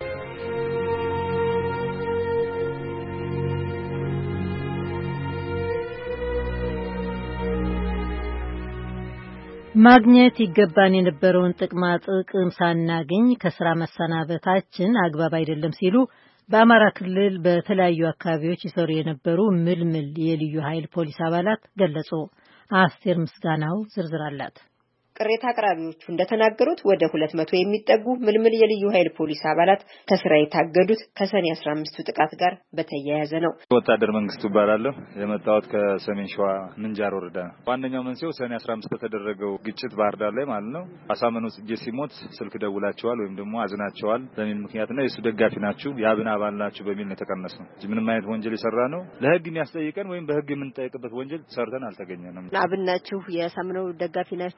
ማግኘት ይገባን የነበረውን ጥቅማ ጥቅም ሳናገኝ ከስራ መሰናበታችን አግባብ አይደለም ሲሉ በአማራ ክልል በተለያዩ አካባቢዎች ይሰሩ የነበሩ ምልምል የልዩ ኃይል ፖሊስ አባላት ገለጹ። አስቴር ምስጋናው ዝርዝር አላት። ቅሬታ አቅራቢዎቹ እንደተናገሩት ወደ 200 የሚጠጉ ምልምል የልዩ ኃይል ፖሊስ አባላት ከስራ የታገዱት ከሰኔ 15ቱ ጥቃት ጋር በተያያዘ ነው። ወታደር መንግስቱ ይባላለሁ። የመጣሁት ከሰሜን ሸዋ ምንጃር ወረዳ ነው። ዋነኛው መንስኤው ሰኔ 15 በተደረገው ግጭት ባህር ዳር ላይ ማለት ነው። አሳምነው ጽጌ ሲሞት ስልክ ደውላቸዋል ወይም ደግሞ አዝናቸዋል በሚል ምክንያት ነው። የሱ ደጋፊ ናችሁ፣ የአብን አባል ናችሁ በሚል ነው የተቀነሰው። ምንም አይነት ወንጀል የሰራ ነው ለህግ የሚያስጠይቀን ወይም በህግ የምንጠይቅበት ወንጀል ሰርተን አልተገኘንም። አብን ናችሁ፣ የአሳምነው ደጋፊ ናችሁ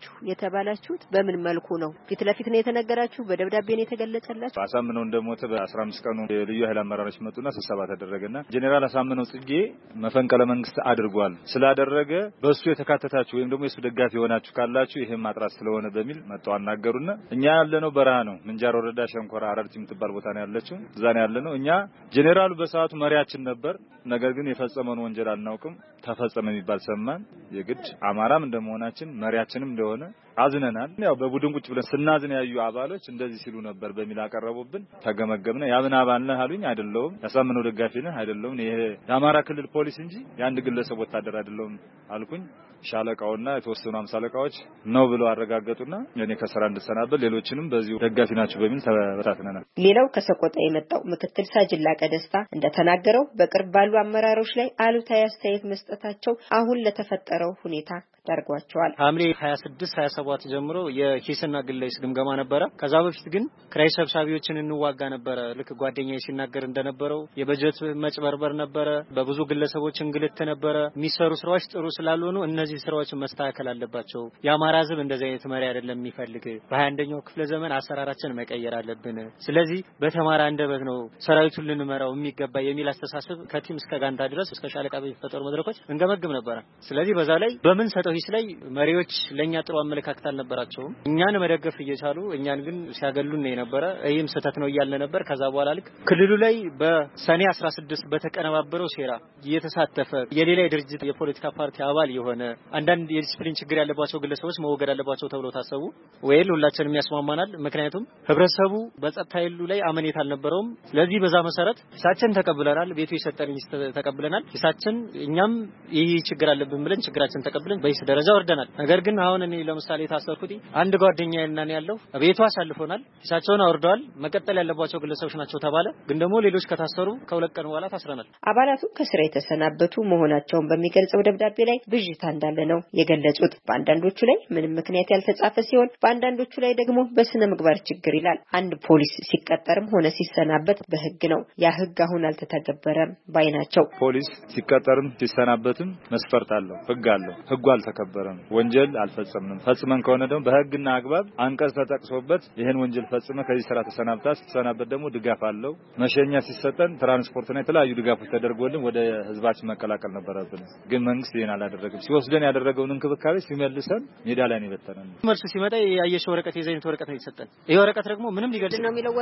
የተባላችሁት በምን መልኩ ነው? ፊት ለፊት ነው የተነገራችሁ? በደብዳቤ ነው የተገለጸላችሁ? አሳምነው እንደሞተ በ15 ቀኑ የልዩ ኃይል አመራሮች መጡና ስብሰባ ተደረገና ጄኔራል አሳምነው ጽጌ መፈንቅለ መንግስት አድርጓል ስላደረገ በሱ የተካተታችሁ ወይም ደግሞ የሱ ደጋፊ ሆናችሁ ካላችሁ ይሄን ማጥራት ስለሆነ በሚል መጣው አናገሩና እኛ ያለነው በረሃ ነው ምንጃር ወረዳ ሸንኮራ አረርቲ የምትባል ቦታ ነው ያለችው እዛ ነው ያለነው እኛ ጄኔራሉ በሰዓቱ መሪያችን ነበር ነገር ግን የፈጸመውን ወንጀል አናውቅም ተፈጸመ የሚባል ሰማን የግድ አማራም እንደመሆናችን መሪያችንም እንደሆነ አዝነናል ያው በቡድን ቁጭ ብለን ስናዝን ያዩ አባሎች እንደዚህ ሲሉ ነበር በሚል አቀረቡብን ተገመገምና ያምን አባል ነህ አሉኝ አይደለም ያሳምነው ደጋፊ ነህ አይደለም ይሄ የአማራ ክልል ፖሊስ እንጂ የአንድ ግለሰብ ወታደር አይደለም አልኩኝ ሻለቃውና የተወሰኑ አምሳለቃዎች ነው ብለው አረጋገጡና እኔ ከስራ እንድሰናበት ሌሎችንም በዚሁ ደጋፊ ናቸው በሚል ተበታትነናል። ሌላው ከሰቆጣ የመጣው ምክትል ሳጅን ላቀ ደስታ እንደተናገረው በቅርብ ባሉ አመራሮች ላይ አሉታዊ አስተያየት መስጠታቸው አሁን ለተፈጠረው ሁኔታ ዳርጓቸዋል። ሐምሌ 26 27 ጀምሮ የሂስና ግለይስ ግምገማ ነበረ። ከዛ በፊት ግን ክራይ ሰብሳቢዎችን እንዋጋ ነበረ። ልክ ጓደኛዬ ሲናገር እንደነበረው የበጀት መጭበርበር ነበረ፣ በብዙ ግለሰቦች እንግልት ነበረ። የሚሰሩ ስራዎች ጥሩ ስላልሆኑ እነዚህ ስራዎች መስተካከል አለባቸው። የአማራ ሕዝብ እንደዚህ አይነት መሪ አይደለም የሚፈልግ። በ21ኛው ክፍለ ዘመን አሰራራችን መቀየር አለብን። ስለዚህ በተማራ አንደበት ነው ሰራዊቱን ልንመራው የሚገባ የሚል አስተሳሰብ ከቲም እስከ ጋንታ ድረስ እስከ ሻለቃ በሚፈጠሩ መድረኮች እንገመግም ነበረ። ስለዚህ በዛ ላይ በምን ሂስ ላይ መሪዎች ለኛ ጥሩ አመለካከት አልነበራቸውም። እኛን መደገፍ እየቻሉ እኛን ግን ሲያገሉን ነው የነበረ። ይህም ስህተት ነው እያለ ነበር። ከዛ በኋላ ልክ ክልሉ ላይ በሰኔ 16 በተቀነባበረው ሴራ እየተሳተፈ የሌላ ድርጅት የፖለቲካ ፓርቲ አባል የሆነ አንዳንድ የዲስፕሊን ችግር ያለባቸው ግለሰቦች መወገድ አለባቸው ተብሎ ታሰቡ። ወይል ሁላችንም ያስማማናል። ምክንያቱም ህብረተሰቡ በጸጥታ ኃይሉ ላይ አመኔታ አልነበረውም። ስለዚህ በዛ መሰረት ሂሳችን ተቀብለናል። ቤቱ የሰጠን ተቀብለናል። ሂሳችን እኛም ይህ ችግር አለብን ብለን ችግራችን ተቀብለን ደረጃ ወርደናል። ነገር ግን አሁን እኔ ለምሳሌ ታሰርኩት አንድ ጓደኛዬ እና እኔ ያለው ቤቱ አሳልፎናል። ሂሳቸውን አወርደዋል። መቀጠል ያለባቸው ግለሰቦች ናቸው ተባለ። ግን ደግሞ ሌሎች ከታሰሩ ከሁለት ቀን በኋላ ታስረናል። አባላቱ ከስራ የተሰናበቱ መሆናቸውን በሚገልጸው ደብዳቤ ላይ ብዥታ እንዳለ ነው የገለጹት። በአንዳንዶቹ ላይ ምንም ምክንያት ያልተጻፈ ሲሆን በአንዳንዶቹ ላይ ደግሞ በስነ ምግባር ችግር ይላል። አንድ ፖሊስ ሲቀጠርም ሆነ ሲሰናበት በህግ ነው። ያ ህግ አሁን አልተተገበረም ባይ ናቸው። ፖሊስ ሲቀጠርም ሲሰናበትም መስፈርት አለው፣ ህግ አለው። ህጉ አልተከበረም። ወንጀል አልፈጸምንም። ፈጽመን ከሆነ ደግሞ በህግና አግባብ አንቀጽ ተጠቅሶበት ይሄን ወንጀል ፈጽመ ከዚህ ስራ ተሰናበት ደግሞ ድጋፍ አለው። መሸኛ ሲሰጠን ትራንስፖርትና የተለያዩ ድጋፎች ተደርጎልን ወደ ህዝባችን መቀላቀል ነበረብን። ግን መንግስት ይሄን አላደረገም። ሲወስደን ያደረገውን እንክብካቤ ሲመልሰን ሜዳ ላይ ነው የበተነን። መልሱ ሲመጣ ያየሽ ወረቀት የዘይነት ወረቀት ነው የተሰጠን። ይሄ ወረቀት ደግሞ ምንም ሊገልጽ ነው የሚለው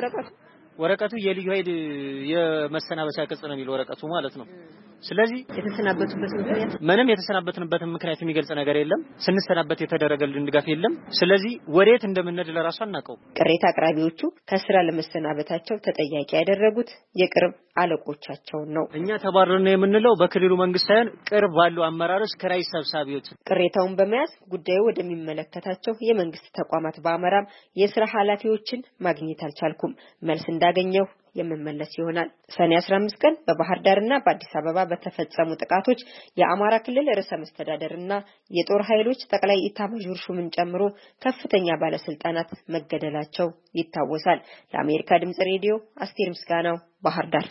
ወረቀቱ የልዩ ኃይል የመሰናበቻ ቅጽ ነው የሚለው ወረቀቱ ማለት ነው። ስለዚህ የተሰናበቱበት ምክንያት ምንም የተሰናበትንበት ምክንያት የሚገልጽ ነገር የለም። ስንሰናበት የተደረገልን ድጋፍ የለም። ስለዚህ ወዴት እንደምንሄድ ለራሱ አናውቀው። ቅሬታ አቅራቢዎቹ ከስራ ለመሰናበታቸው ተጠያቂ ያደረጉት የቅርብ አለቆቻቸውን ነው። እኛ ተባረርን የምንለው በክልሉ መንግስት ሳይሆን ቅርብ ባሉ አመራሮች ክራይ ሰብሳቢዎች ቅሬታውን በመያዝ ጉዳዩ ወደሚመለከታቸው የመንግስት ተቋማት በአመራም የስራ ኃላፊዎችን ማግኘት አልቻልኩም። መልስ እንዳገኘው የምመለስ ይሆናል። ሰኔ 15 ቀን በባህር ዳርና በአዲስ አበባ በተፈጸሙ ጥቃቶች የአማራ ክልል ርዕሰ መስተዳደርና የጦር ኃይሎች ጠቅላይ ኢታማዦር ሹምን ጨምሮ ከፍተኛ ባለስልጣናት መገደላቸው ይታወሳል። ለአሜሪካ ድምጽ ሬዲዮ አስቴር ምስጋናው ባህር ዳር።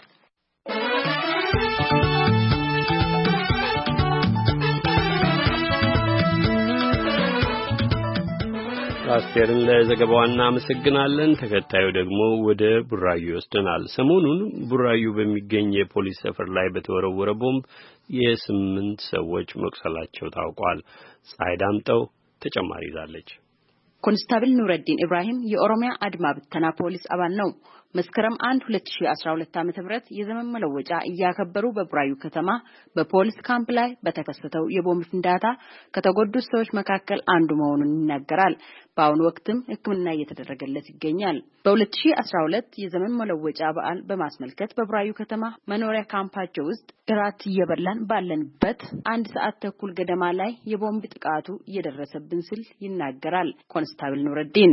አስቴርን ለዘገባው እናመሰግናለን። ተከታዩ ደግሞ ወደ ቡራዩ ይወስደናል። ሰሞኑን ቡራዩ በሚገኝ የፖሊስ ሰፈር ላይ በተወረወረ ቦምብ የ8 ሰዎች መቁሰላቸው ታውቋል። ፀሐይ ዳምጠው ተጨማሪ ይዛለች። ኮንስታብል ኑረዲን ኢብራሂም የኦሮሚያ አድማ ብተና ፖሊስ አባል ነው። መስከረም 1 2012 ዓ.ም የዘመን መለወጫ እያከበሩ በቡራዩ ከተማ በፖሊስ ካምፕ ላይ በተከሰተው የቦምብ ፍንዳታ ከተጎዱት ሰዎች መካከል አንዱ መሆኑን ይናገራል። በአሁኑ ወቅትም ሕክምና እየተደረገለት ይገኛል። በ2012 የዘመን መለወጫ በዓል በማስመልከት በቡራዩ ከተማ መኖሪያ ካምፓቸው ውስጥ እራት እየበላን ባለንበት 1 ሰዓት ተኩል ገደማ ላይ የቦምብ ጥቃቱ እየደረሰብን ሲል ይናገራል። ኮንስታብል ኑረዲን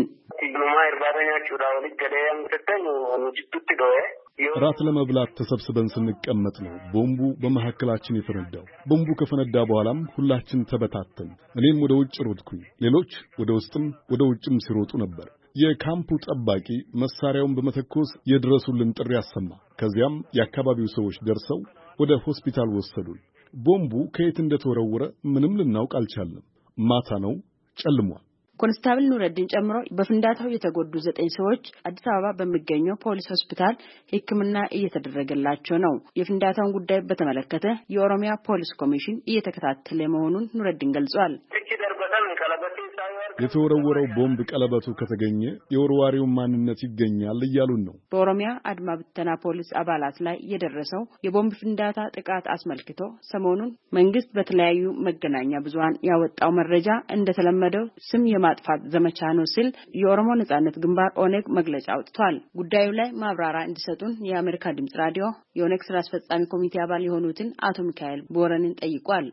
ራት ለመብላት ተሰብስበን ስንቀመጥ ነው ቦምቡ በመሐከላችን የተፈነዳው። ቦምቡ ከፈነዳ በኋላም ሁላችን ተበታተን፣ እኔም ወደ ውጭ ሮጥኩኝ። ሌሎች ወደ ውስጥም ወደ ውጭም ሲሮጡ ነበር። የካምፑ ጠባቂ መሳሪያውን በመተኮስ የድረሱልን ጥሪ አሰማ። ከዚያም የአካባቢው ሰዎች ደርሰው ወደ ሆስፒታል ወሰዱን። ቦምቡ ከየት እንደተወረወረ ምንም ልናውቅ አልቻልንም። ማታ ነው፣ ጨልሟል። ኮንስታብል ኑረዲን ጨምሮ በፍንዳታው የተጎዱ 9 ሰዎች አዲስ አበባ በሚገኘው ፖሊስ ሆስፒታል ሕክምና እየተደረገላቸው ነው። የፍንዳታውን ጉዳይ በተመለከተ የኦሮሚያ ፖሊስ ኮሚሽን እየተከታተለ መሆኑን ኑረዲን ገልጿል። የተወረወረው ቦምብ ቀለበቱ ከተገኘ የወርዋሪው ማንነት ይገኛል እያሉን ነው። በኦሮሚያ አድማ ብተና ፖሊስ አባላት ላይ የደረሰው የቦምብ ፍንዳታ ጥቃት አስመልክቶ ሰሞኑን መንግስት በተለያዩ መገናኛ ብዙሃን ያወጣው መረጃ እንደተለመደው ስም የማጥፋት ዘመቻ ነው ሲል የኦሮሞ ነጻነት ግንባር ኦነግ መግለጫ አውጥቷል። ጉዳዩ ላይ ማብራሪያ እንዲሰጡን የአሜሪካ ድምጽ ራዲዮ የኦነግ ስራ አስፈጻሚ ኮሚቴ አባል የሆኑትን አቶ ሚካኤል ቦረንን ጠይቋል።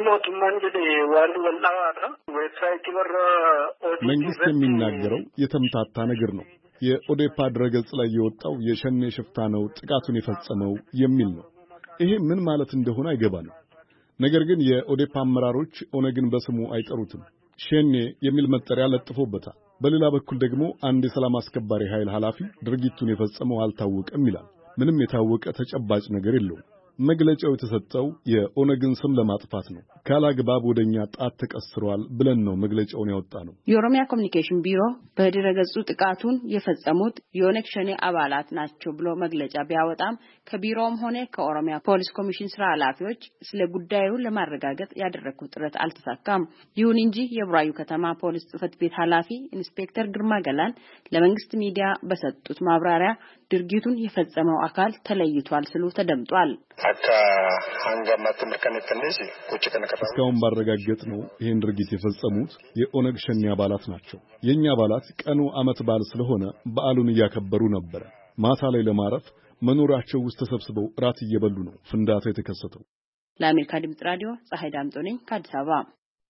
መንግስት የሚናገረው የተምታታ ነገር ነው። የኦዴፓ ድረገጽ ላይ የወጣው የሸኔ ሽፍታ ነው ጥቃቱን የፈጸመው የሚል ነው። ይሄ ምን ማለት እንደሆነ አይገባንም። ነገር ግን የኦዴፓ አመራሮች ኦነግን በስሙ አይጠሩትም። ሸኔ የሚል መጠሪያ ለጥፎበታል። በሌላ በኩል ደግሞ አንድ የሰላም አስከባሪ ኃይል ኃላፊ ድርጊቱን የፈጸመው አልታወቀም ይላል። ምንም የታወቀ ተጨባጭ ነገር የለውም። መግለጫው የተሰጠው የኦነግን ስም ለማጥፋት ነው። ካላግባብ ወደኛ ጣት ተቀስሯል ብለን ነው መግለጫውን ያወጣነው። የኦሮሚያ ኮሚኒኬሽን ቢሮ በድረገጹ ጥቃቱን የፈጸሙት የኦነግ ሸኔ አባላት ናቸው ብሎ መግለጫ ቢያወጣም ከቢሮውም ሆነ ከኦሮሚያ ፖሊስ ኮሚሽን ስራ ኃላፊዎች ስለ ጉዳዩ ለማረጋገጥ ያደረጉት ጥረት አልተሳካም። ይሁን እንጂ የቡራዩ ከተማ ፖሊስ ጽሕፈት ቤት ኃላፊ ኢንስፔክተር ግርማ ገላን ለመንግስት ሚዲያ በሰጡት ማብራሪያ ድርጊቱን የፈጸመው አካል ተለይቷል ሲሉ ተደምጧል። እስካሁን ባረጋገጥ ነው ይሄን ድርጊት የፈጸሙት የኦነግ ሸኔ አባላት ናቸው። የኛ አባላት ቀኑ ዓመት በዓል ስለሆነ በዓሉን እያከበሩ ነበር። ማታ ላይ ለማረፍ መኖራቸው ውስጥ ተሰብስበው ራት እየበሉ ነው ፍንዳታ የተከሰተው። ለአሜሪካ ድምጽ ራዲዮ ፀሐይ ዳምጦ ነኝ ከአዲስ አበባ።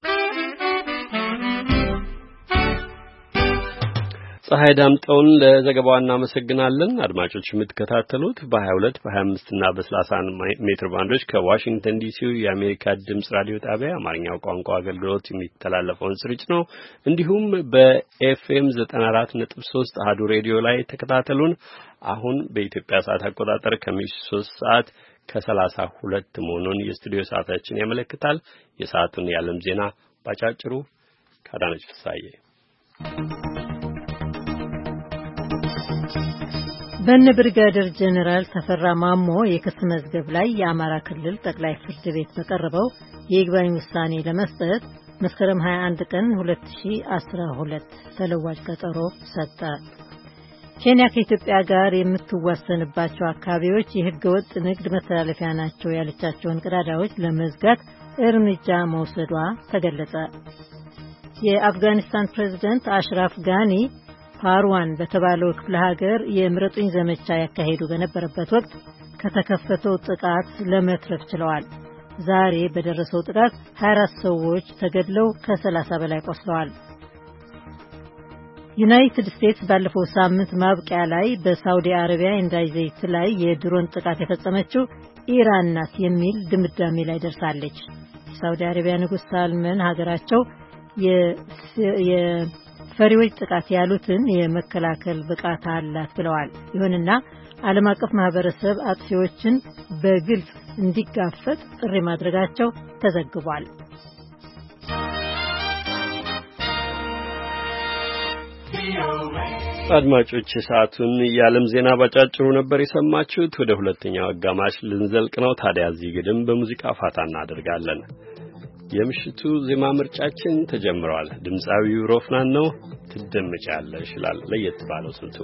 ፀሐይ ዳምጠውን ለዘገባው እናመሰግናለን። አድማጮች የምትከታተሉት በ22 በ25 እና በ30 ሜትር ባንዶች ከዋሽንግተን ዲሲ የአሜሪካ ድምጽ ራዲዮ ጣቢያ አማርኛው ቋንቋ አገልግሎት የሚተላለፈውን ስርጭት ነው። እንዲሁም በኤፍኤም 94.3 አሃዱ ሬዲዮ ላይ ተከታተሉን። አሁን በኢትዮጵያ ሰዓት አቆጣጠር ከምሽቱ 3 ሰዓት ከ32 መሆኑን የስቱዲዮ ሰዓታችን ያመለክታል። የሰዓቱን የዓለም ዜና ባጫጭሩ ካዳነች ፍሳዬ። በእነ ብርጋዴር ጀነራል ተፈራ ማሞ የክስ መዝገብ ላይ የአማራ ክልል ጠቅላይ ፍርድ ቤት በቀረበው የይግባኝ ውሳኔ ለመስጠት መስከረም 21 ቀን 2012 ተለዋጭ ቀጠሮ ሰጠ። ኬንያ ከኢትዮጵያ ጋር የምትዋሰንባቸው አካባቢዎች የህገወጥ ንግድ መተላለፊያ ናቸው ያለቻቸውን ቀዳዳዎች ለመዝጋት እርምጃ መውሰዷ ተገለጸ። የአፍጋኒስታን ፕሬዝዳንት አሽራፍ ጋኒ ፓርዋን በተባለው ክፍለ ሀገር የምረጡኝ ዘመቻ ያካሄዱ በነበረበት ወቅት ከተከፈተው ጥቃት ለመትረፍ ችለዋል። ዛሬ በደረሰው ጥቃት 24 ሰዎች ተገድለው ከ30 በላይ ቆስለዋል። ዩናይትድ ስቴትስ ባለፈው ሳምንት ማብቂያ ላይ በሳውዲ አረቢያ የነዳጅ ዘይት ላይ የድሮን ጥቃት የፈጸመችው ኢራን ናት የሚል ድምዳሜ ላይ ደርሳለች። የሳውዲ አረቢያ ንጉሥ ሳልመን ሀገራቸው የፈሪዎች ጥቃት ያሉትን የመከላከል ብቃት አላት ብለዋል። ይሁንና ዓለም አቀፍ ማህበረሰብ አጥፊዎችን በግልጽ እንዲጋፈጥ ጥሪ ማድረጋቸው ተዘግቧል። አድማጮች ሰዓቱን የዓለም ዜና ባጫጭሩ ነበር የሰማችሁት። ወደ ሁለተኛው አጋማሽ ልንዘልቅ ነው። ታዲያ እዚህ ግድም በሙዚቃ ፋታ እናደርጋለን። የምሽቱ ዜማ ምርጫችን ተጀምሯል። ድምጻዊው ሮፍናን ነው። ትደምጫለሽ ይላል ለየት ባለው ስልቱ።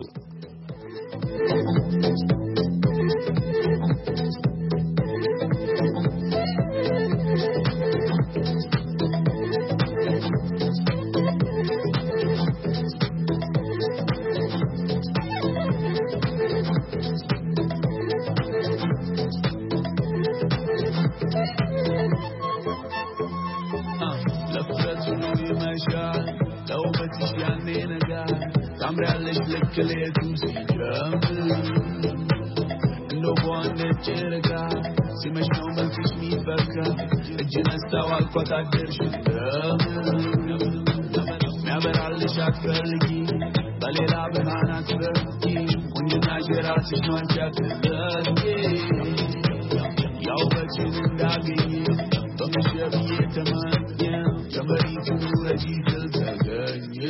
Somebody to do a Jesus again.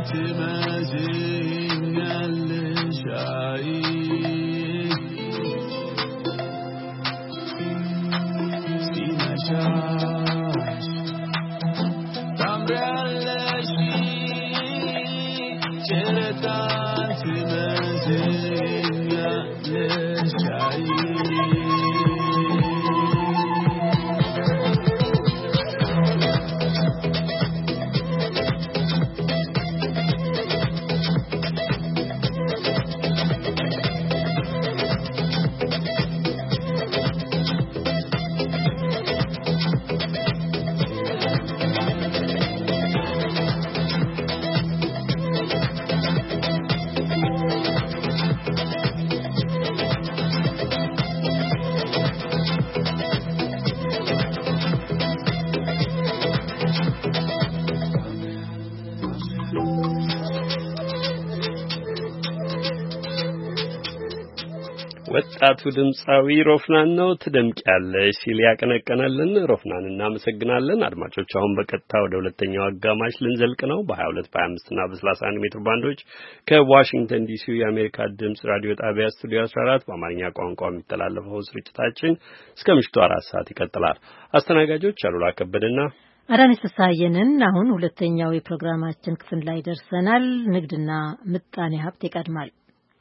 ወጣቱ ድምጻዊ ሮፍናን ነው ትደምቂያለሽ ሲል ያቀነቀነልን ሮፍናን እናመሰግናለን። አድማጮች አሁን በቀጥታ ወደ ሁለተኛው አጋማሽ ልንዘልቅ ነው። በ22 በ25 እና በ31 ሜትር ባንዶች ከዋሽንግተን ዲሲ የአሜሪካ ድምጽ ራዲዮ ጣቢያ ስቱዲዮ 14 በአማርኛ ቋንቋ የሚተላለፈው ስርጭታችን እስከ ምሽቱ 4 ሰዓት ይቀጥላል። አስተናጋጆች አሉላ ከበደና አዳነች ተሳየንን። አሁን ሁለተኛው የፕሮግራማችን ክፍል ላይ ደርሰናል። ንግድና ምጣኔ ሀብት ይቀድማል።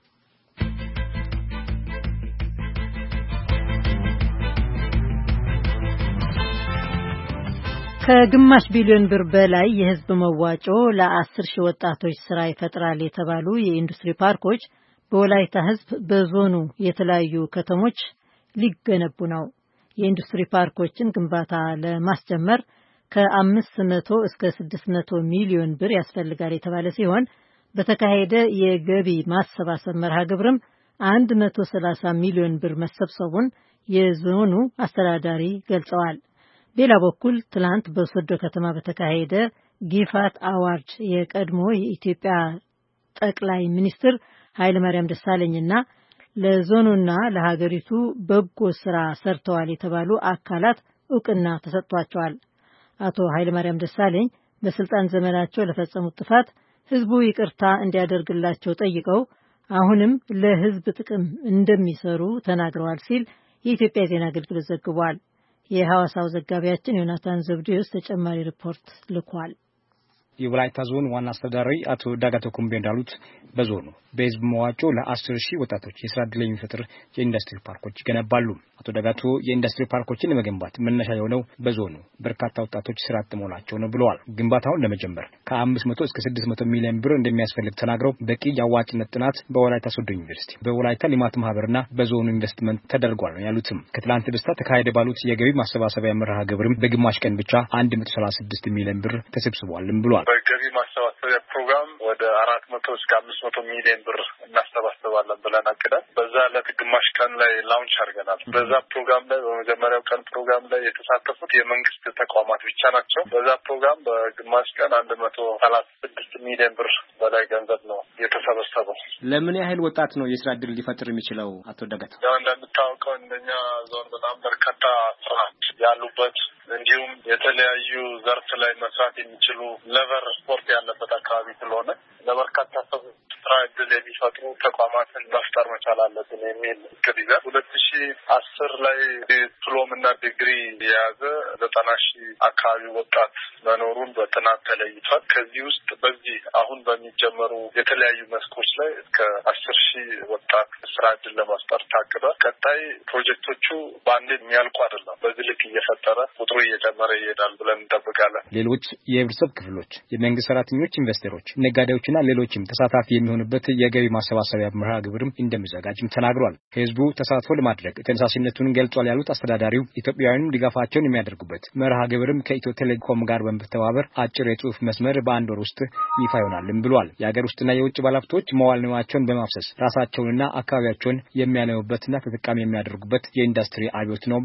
ከግማሽ ቢሊዮን ብር በላይ የህዝብ መዋጮ ለ10 ሺህ ወጣቶች ስራ ይፈጥራል የተባሉ የኢንዱስትሪ ፓርኮች በወላይታ ህዝብ በዞኑ የተለያዩ ከተሞች ሊገነቡ ነው። የኢንዱስትሪ ፓርኮችን ግንባታ ለማስጀመር ከ500 እስከ 600 ሚሊዮን ብር ያስፈልጋል የተባለ ሲሆን በተካሄደ የገቢ ማሰባሰብ መርሃ ግብርም 130 ሚሊዮን ብር መሰብሰቡን የዞኑ አስተዳዳሪ ገልጸዋል። በሌላ በኩል ትላንት በሶዶ ከተማ በተካሄደ ጊፋት አዋርድ የቀድሞ የኢትዮጵያ ጠቅላይ ሚኒስትር ኃይለማርያም ደሳለኝና ለዞኑና ለሀገሪቱ በጎ ስራ ሰርተዋል የተባሉ አካላት እውቅና ተሰጥቷቸዋል። አቶ ኃይለማርያም ደሳለኝ በስልጣን ዘመናቸው ለፈጸሙት ጥፋት ህዝቡ ይቅርታ እንዲያደርግላቸው ጠይቀው አሁንም ለህዝብ ጥቅም እንደሚሰሩ ተናግረዋል ሲል የኢትዮጵያ ዜና አገልግሎት ዘግቧል። የሐዋሳው ዘጋቢያችን ዮናታን ዘብዴዎስ ተጨማሪ ሪፖርት ልኳል። የወላይታ ዞን ዋና አስተዳዳሪ አቶ ዳጋቶ ኩምቤ እንዳሉት በዞኑ በህዝብ መዋጮ ለ10 ሺህ ወጣቶች የስራ ዕድል የሚፈጥር የኢንዱስትሪ ፓርኮች ይገነባሉ። አቶ ዳጋቶ የኢንዱስትሪ ፓርኮችን ለመገንባት መነሻ የሆነው በዞኑ በርካታ ወጣቶች ስራ አጥ መሆናቸው ነው ብለዋል። ግንባታውን ለመጀመር ከ500 እስከ 600 ሚሊዮን ብር እንደሚያስፈልግ ተናግረው በቂ የአዋጭነት ጥናት በወላይታ ሶዶ ዩኒቨርሲቲ በወላይታ ልማት ማህበርና በዞኑ ኢንቨስትመንት ተደርጓል ነው ያሉትም። ከትላንት በስቲያ ተካሄደ ባሉት የገቢ ማሰባሰቢያ መርሃ ግብርም በግማሽ ቀን ብቻ 136 ሚሊዮን ብር ተሰብስቧልም ብለዋል። በገቢ ማሰባሰቢያ ፕሮግራም ወደ 400 እስከ 500 ሚሊዮን ብር እናሰባስባለን ብለን አቅደን በዛ ዕለት ግማሽ ቀን ላይ ላውንች አድርገናል። በዛ ፕሮግራም ላይ በመጀመሪያው ቀን ፕሮግራም ላይ የተሳተፉት የመንግስት ተቋማት ብቻ ናቸው። በዛ ፕሮግራም በግማሽ ቀን 136 ሚሊዮን ብር በላይ ገንዘብ ነው የተሰበሰበው። ለምን ያህል ወጣት ነው የስራ ዕድል ሊፈጥር የሚችለው? አቶ ደገት ያው እንደምታውቀው እንደኛ ዞን በጣም በርካታ ስራዎች ያሉበት እንዲሁም የተለያዩ ዘርፍ ላይ መስራት የሚችሉ ሌቨር ስፖርት ያለበት አካባቢ ስለሆነ ለበርካታ ሰዎች ስራ ዕድል የሚፈጥሩ ተቋማትን መፍጠር መቻል አለብን የሚል እቅድ ይዘን 2010 ላይ ዲፕሎም እና ዲግሪ የያዘ 90 ሺህ አካባቢ ወጣት መኖሩን በጥናት ተለይቷል። ከዚህ ውስጥ በዚህ አሁን በሚጀመሩ የተለያዩ መስኮች ላይ እስከ 10 ሺህ ወጣት ስራ ዕድል ለመፍጠር ታቅዷል። ቀጣይ ፕሮጀክቶቹ በአንድ የሚያልቁ አይደለም። በዚህ ልክ እየፈጠረ ቁጥሩ እየጨመረ ይሄዳል ብለን እንጠብቃለን። ሌሎች የህብረተሰብ ክፍሎች፣ የመንግስት ሰራተኞች፣ ኢንቨስተሮች፣ ነጋዴዎችና ሌሎችም ተሳታፊ የሚሆኑበት የገቢ ማሰባሰቢያ መርሃ ግብርም እንደሚዘጋጅም ተናግሯል። ህዝቡ ተሳትፎ ለማድረግ ተነሳሽነቱን ገልጿል ያሉት አስተዳዳሪው ኢትዮጵያውያንም ድጋፋቸውን የሚያደርጉበት መርሃ ግብርም ከኢትዮ ቴሌኮም ጋር በመተባበር አጭር የጽሁፍ መስመር በአንድ ወር ውስጥ ይፋ ይሆናልም ብሏል። የሀገር ውስጥና የውጭ ባለሀብቶች መዋዕለ ንዋያቸውን በማፍሰስ ራሳቸውንና አካባቢያቸውን የሚያለሙበትና ተጠቃሚ የሚያደርጉበት የኢንዱስትሪ አብዮት ነው ብሏል።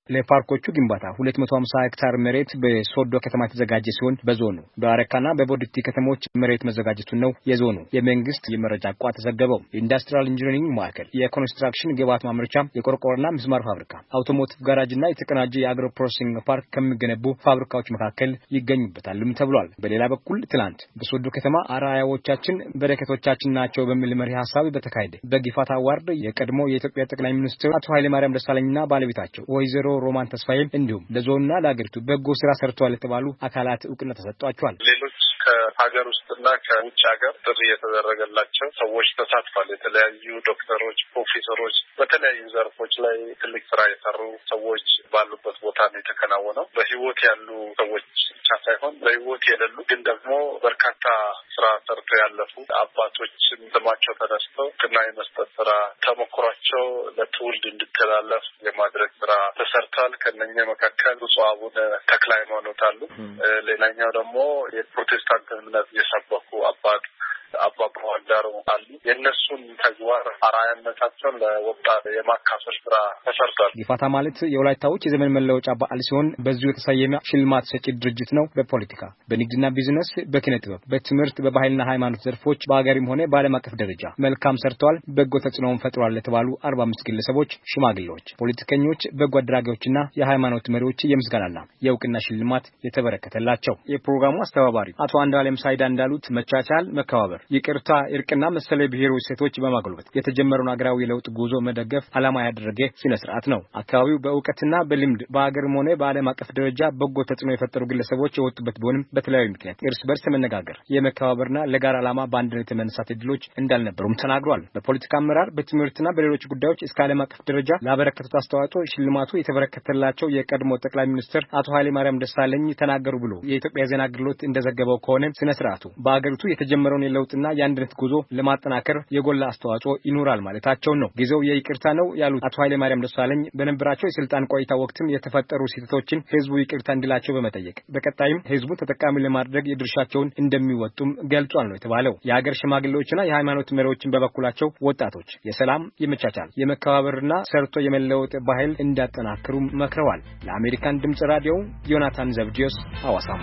ለፓርኮቹ ግንባታ 250 ሄክታር መሬት በሶዶ ከተማ የተዘጋጀ ሲሆን በዞኑ በአረካና በቦዲቲ ከተሞች መሬት መዘጋጀቱን ነው የዞኑ የመንግስት የመረጃ ቋት ተዘገበው። ኢንዱስትሪያል ኢንጂነሪንግ ማዕከል፣ የኮንስትራክሽን ግብዓት ማምረቻ፣ የቆርቆሮና ምስማር ፋብሪካ፣ አውቶሞቲቭ ጋራጅና የተቀናጀ የአግሮ ፕሮሰሲንግ ፓርክ ከሚገነቡ ፋብሪካዎች መካከል ይገኙበታልም ተብሏል። በሌላ በኩል ትላንት በሶዶ ከተማ አራያዎቻችን በረከቶቻችን ናቸው በሚል መሪ ሐሳብ በተካሄደ በጊፋታ አዋርድ የቀድሞ የኢትዮጵያ ጠቅላይ ሚኒስትር አቶ ኃይሌ ማርያም ደሳለኝና ባለቤታቸው ወይዘሮ ሮማን ተስፋዬ እንዲሁም ለዞንና ለአገሪቱ በጎ ስራ ሰርተዋል የተባሉ አካላት እውቅና ተሰጥቷቸዋል። ሌሎች ከሀገር ውስጥና ከውጭ ሀገር ጥሪ የተደረገላቸው ሰዎች ተሳትፏል። የተለያዩ ዶክተሮች፣ ፕሮፌሰሮች በተለያዩ ዘርፎች ላይ ትልቅ ስራ የሰሩ ሰዎች ባሉበት ቦታ ነው የተከናወነው። በህይወት ያሉ ሰዎች ብቻ ሳይሆን በህይወት የሌሉ ግን ደግሞ በርካታ ስራ ሰርቶ ያለፉ አባቶችም ስማቸው ተነስተው እውቅና የመስጠት ስራ ተሞክሯቸው ለትውልድ እንዲተላለፍ የማድረግ ስራ ተሰርቷል። ከነኛ መካከል ብፁዕ አቡነ ተክለ ሃይማኖት አሉ። ሌላኛው ደግሞ የፕሮቴስታንት እምነት የሰበኩ አባት አባ ጳውሎስ አሉ። የእነሱን ተግባር አርአያነታቸውን ለወጣት የማካፈል ስራ ተሰርቷል። ጊፋታ ማለት የወላይታዎች የዘመን መለወጫ በዓል ሲሆን በዚሁ የተሰየመ ሽልማት ሰጪ ድርጅት ነው። በፖለቲካ፣ በንግድና ቢዝነስ፣ በኪነ ጥበብ፣ በትምህርት፣ በባህልና ሃይማኖት ዘርፎች በአገሪም ሆነ በዓለም አቀፍ ደረጃ መልካም ሰርተዋል፣ በጎ ተጽዕኖውን ፈጥሯል የተባሉ 45 ግለሰቦች፣ ሽማግሌዎች፣ ፖለቲከኞች፣ በጎ አድራጊዎችና የሃይማኖት መሪዎች የምስጋናና የእውቅና ሽልማት የተበረከተላቸው። የፕሮግራሙ አስተባባሪ አቶ አንዳለም ሳይዳ እንዳሉት መቻቻል፣ መከባበር፣ ይቅርታ፣ እርቅና መሰለ ብሔራዊ ሴቶች በማግለበት የተጀመረውን አገራዊ ለውጥ ጉዞ መደገፍ ዓላማ ያደረገ ስነ ስርዓት ነው። አካባቢው በእውቀትና በልምድ በአገርም ሆነ በዓለም አቀፍ ደረጃ በጎ ተጽዕኖ የፈጠሩ ግለሰቦች የወጡበት ቢሆንም በተለያዩ ምክንያት እርስ በርስ መነጋገር፣ የመከባበርና ለጋራ ዓላማ በአንድነት የመነሳት እድሎች እንዳልነበሩም ተናግሯል። በፖለቲካ አመራር፣ በትምህርትና በሌሎች ጉዳዮች እስከ ዓለም አቀፍ ደረጃ ላበረከቱት አስተዋጽኦ ሽልማቱ የተበረከተላቸው የቀድሞ ጠቅላይ ሚኒስትር አቶ ኃይሌ ማርያም ደሳለኝ ተናገሩ ብሎ የኢትዮጵያ ዜና አገልግሎት እንደዘገበው ከሆነ ስነ ስርዓቱ በአገሪቱ የተጀመረውን የለውጥና የአንድነት ጉዞ ለማጠናከር የጎላ አስተዋጽኦ ይኖራል ማለታቸውን ነው። ጊዜው የይቅርታ ነው ያሉት አቶ ኃይሌ ማርያም ደሳለኝ በነበራቸው የስልጣን ቆይታ ወቅትም የተፈጠሩ ስህተቶችን ህዝቡ ይቅርታ እንዲላቸው በመጠየቅ በቀጣይም ህዝቡ ተጠቃሚ ለማድረግ የድርሻቸውን እንደሚወጡም ገልጿል ነው የተባለው። የሀገር ሽማግሌዎችና የሃይማኖት መሪዎችን በበኩላቸው ወጣቶች የሰላም፣ የመቻቻል፣ የመከባበርና ሰርቶ የመለወጥ ባህል እንዲያጠናክሩ መክረዋል። ለአሜሪካን ድምጽ ራዲዮ ዮናታን ዘብዲዮስ ሐዋሳም።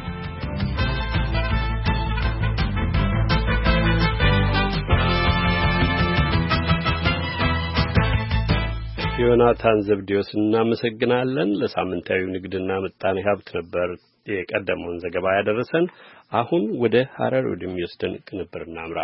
ዮናታን ዘብዲዮስ እናመሰግናለን። ለሳምንታዊው ንግድና ምጣኔ ሀብት ነበር የቀደመውን ዘገባ ያደረሰን። አሁን ወደ ሐረር ወደሚወስደን ቅንብር እናምራ።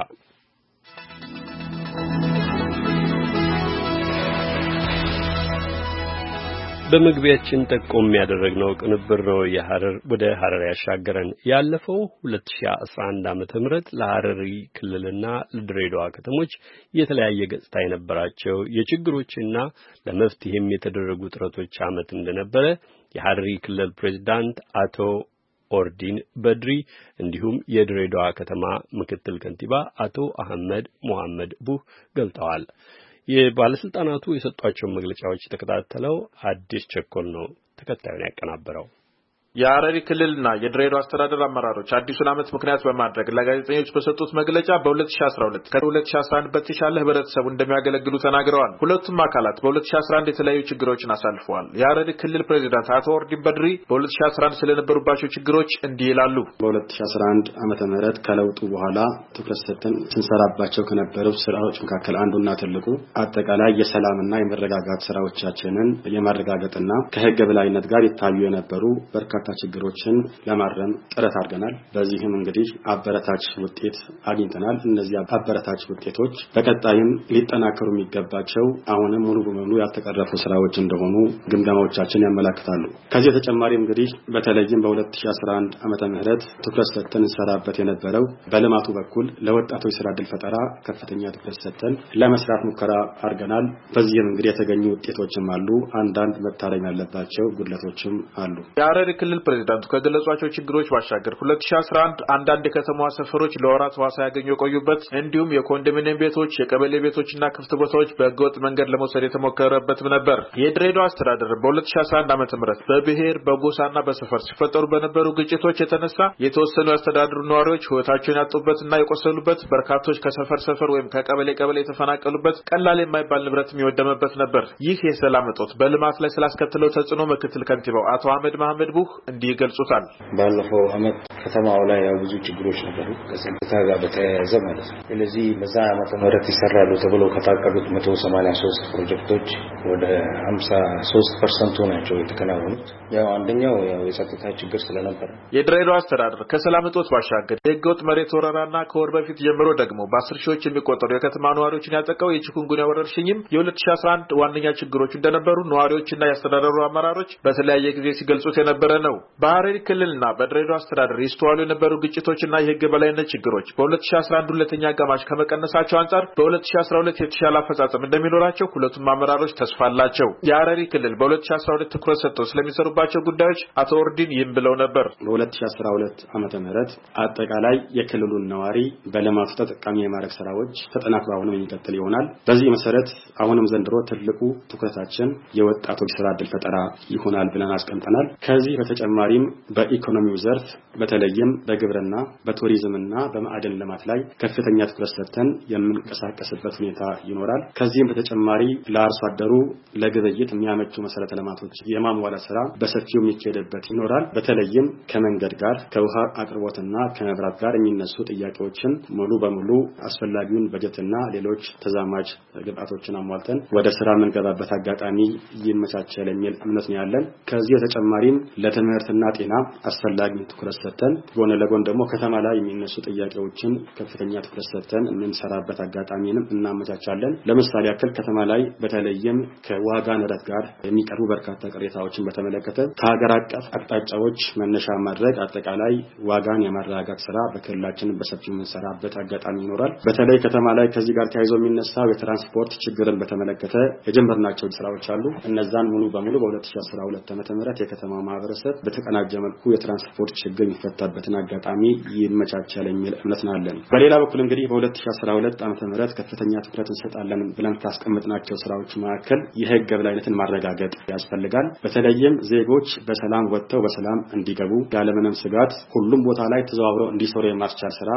በመግቢያችን ጠቆም ያደረግነው ቅንብር ነው ወደ ሐረር ያሻገረን። ያለፈው 2011 ዓመተ ምህረት ለሐረሪ ክልልና ለድሬዳዋ ከተሞች የተለያየ ገጽታ የነበራቸው የችግሮችና ለመፍትሄም የተደረጉ ጥረቶች ዓመት እንደነበረ የሐረሪ ክልል ፕሬዝዳንት አቶ ኦርዲን በድሪ እንዲሁም የድሬዳዋ ከተማ ምክትል ከንቲባ አቶ አህመድ መሐመድ ቡህ ገልጠዋል። የባለስልጣናቱ የሰጧቸውን መግለጫዎች የተከታተለው አዲስ ቸኮል ነው ተከታዩን ያቀናበረው። የሐረሪ ክልልና የድሬዳዋ አስተዳደር አመራሮች አዲሱን ዓመት ምክንያት በማድረግ ለጋዜጠኞች በሰጡት መግለጫ በ2012 ከ2011 በተሻለ ህብረተሰቡ እንደሚያገለግሉ ተናግረዋል። ሁለቱም አካላት በ2011 የተለያዩ ችግሮችን አሳልፈዋል። የሐረሪ ክልል ፕሬዝዳንት አቶ ኦርዲን በድሪ በ2011 ስለነበሩባቸው ችግሮች እንዲህ ይላሉ። በ2011 ዓመተ ምህረት ከለውጡ በኋላ ትኩረት ሰጥተን ስንሰራባቸው ከነበሩ ስራዎች መካከል አንዱና ትልቁ አጠቃላይ የሰላምና የመረጋጋት ስራዎቻችንን የማረጋገጥና ከህግ በላይነት ጋር ይታዩ የነበሩ በርካታ ችግሮችን ለማረም ጥረት አድርገናል። በዚህም እንግዲህ አበረታች ውጤት አግኝተናል። እነዚህ አበረታች ውጤቶች በቀጣይም ሊጠናከሩ የሚገባቸው አሁንም ሙሉ በሙሉ ያልተቀረፉ ስራዎች እንደሆኑ ግምገማዎቻችን ያመለክታሉ። ከዚህ ተጨማሪ እንግዲህ በተለይም በ2011 ዓመተ ምህረት ትኩረት ሰጥተን እንሰራበት የነበረው በልማቱ በኩል ለወጣቶች ስራ ዕድል ፈጠራ ከፍተኛ ትኩረት ሰጥተን ለመስራት ሙከራ አድርገናል። በዚህም እንግዲህ የተገኙ ውጤቶችም አሉ። አንዳንድ መታረም ያለባቸው ጉድለቶችም አሉ። የሐረሪ ክልል ክልል ፕሬዝዳንቱ ከገለጿቸው ችግሮች ባሻገር 2011 አንዳንድ የከተማዋ ሰፈሮች ለወራት ዋሳ ያገኙ ቆዩበት እንዲሁም የኮንዶሚኒየም ቤቶች የቀበሌ ቤቶችና ክፍት ቦታዎች በህገወጥ መንገድ ለመውሰድ የተሞከረበትም ነበር። የድሬዳዋ አስተዳደር በ2011 ዓ.ም በብሔር በጎሳና በሰፈር ሲፈጠሩ በነበሩ ግጭቶች የተነሳ የተወሰኑ አስተዳደሩ ነዋሪዎች ህይወታቸውን ያጡበትና የቆሰሉበት በርካቶች ከሰፈር ሰፈር ወይም ከቀበሌ ቀበሌ የተፈናቀሉበት ቀላል የማይባል ንብረትም የወደመበት ነበር። ይህ የሰላም እጦት በልማት ላይ ስላስከተለው ተጽዕኖ ምክትል ከንቲባው አቶ አህመድ መሐመድ ቡህ እንዲህ ይገልጹታል። ባለፈው አመት ከተማው ላይ ብዙ ችግሮች ነበሩ ከጸጥታ ጋር በተያያዘ ማለት ነው። ስለዚህ በዛ ዓመተ ምህረት ይሰራሉ ተብሎ ከታቀዱት 183 ፕሮጀክቶች ወደ 53% ናቸው የተከናወኑት። ያው አንደኛው የጸጥታ ችግር ስለነበረ የድሬዳዋ አስተዳደር ከሰላም እጦት ባሻገር የህገወጥ መሬት ወረራና ከወር በፊት ጀምሮ ደግሞ በ10 ሺዎች የሚቆጠሩ የከተማ ነዋሪዎችን ያጠቃው የቺኩንጉንያ ወረርሽኝም የ2011 ዋነኛ ችግሮች እንደነበሩ ነዋሪዎችና ያስተዳደሩ አመራሮች በተለያየ ጊዜ ሲገልጹት የነበረ ነው። በሐረሪ ክልልና በድሬዳዋ አስተዳደር ይስተዋሉ የነበሩ ግጭቶችና የህግ በላይነት ችግሮች በ2011 ሁለተኛ አጋማሽ ከመቀነሳቸው አንጻር በ2012 የተሻለ አፈጻጸም እንደሚኖራቸው ሁለቱም አመራሮች ተስፋ አላቸው። የሐረሪ ክልል በ2012 ትኩረት ሰጥተው ስለሚሰሩባቸው ጉዳዮች አቶ ኦርዲን ይህም ብለው ነበር። በ2012 ዓመተ ምህረት አጠቃላይ የክልሉን ነዋሪ በልማት ተጠቃሚ የማድረግ ስራዎች ተጠናክረው አሁንም የሚቀጥል ይሆናል። በዚህ መሰረት አሁንም ዘንድሮ ትልቁ ትኩረታችን የወጣቶች ስራ ዕድል ፈጠራ ይሆናል ብለን አስቀምጠናል። ከዚህ በተጨማሪም በኢኮኖሚው ዘርፍ በተለይም በግብርና በቱሪዝምና በማዕድን ልማት ላይ ከፍተኛ ትኩረት ሰጥተን የምንቀሳቀስበት ሁኔታ ይኖራል። ከዚህም በተጨማሪ ለአርሶ አደሩ ለግብይት የሚያመቹ መሰረተ ልማቶች የማሟላት ስራ በሰፊው የሚካሄድበት ይኖራል። በተለይም ከመንገድ ጋር ከውሃ አቅርቦትና ከመብራት ጋር የሚነሱ ጥያቄዎችን ሙሉ በሙሉ አስፈላጊውን በጀትና ሌሎች ተዛማጅ ግብአቶችን አሟልተን ወደ ስራ የምንገባበት አጋጣሚ ይመቻቻል የሚል እምነት ነው ያለን። ከዚህ በተጨማሪም ለትምህርትና ጤና አስፈላጊውን ትኩረት ሰጥተን ጎን ለጎን ደግሞ ከተማ ላይ የሚነሱ ጥያቄዎችን ከፍተኛ ትኩረት ሰጥተን የምንሰራበት አጋጣሚንም እናመቻቻለን። ለምሳሌ ያክል ከተማ ላይ በተለይም ከዋጋ ንረት ጋር የሚቀርቡ በርካታ ቅሬታዎችን በተመለከተ ከሀገር አቀፍ አቅጣጫዎች መነሻ ማድረግ አጠቃላይ ዋጋን የማረጋጋት ስራ በክልላችን በሰፊው የምንሰራበት አጋጣሚ ይኖራል። በተለይ ከተማ ላይ ከዚህ ጋር ተያይዞ የሚነሳው የትራንስፖርት ችግርን በተመለከተ የጀመርናቸው ስራዎች አሉ። እነዛን ሙሉ በሙሉ በ2012 ዓ.ም የከተማው ማህበረሰብ በተቀናጀ መልኩ የትራንስፖርት ችግር የሚፈታበትን አጋጣሚ ይመቻቻል የሚል እምነት ነው ያለን። በሌላ በኩል እንግዲህ በ2012 ዓ.ም ከፍተኛ ትኩረት እንሰጣለን ብለን ካስቀመጥናቸው ስራዎች መካከል የህግ የበላይነትን ማረጋገጥ ያስፈልጋል። በተለይም ዜጎች በሰላም ወጥተው በሰላም እንዲገቡ ያለምንም ስጋት ሁሉም ቦታ ላይ ተዘዋውረው እንዲሰሩ የማስቻል ስራ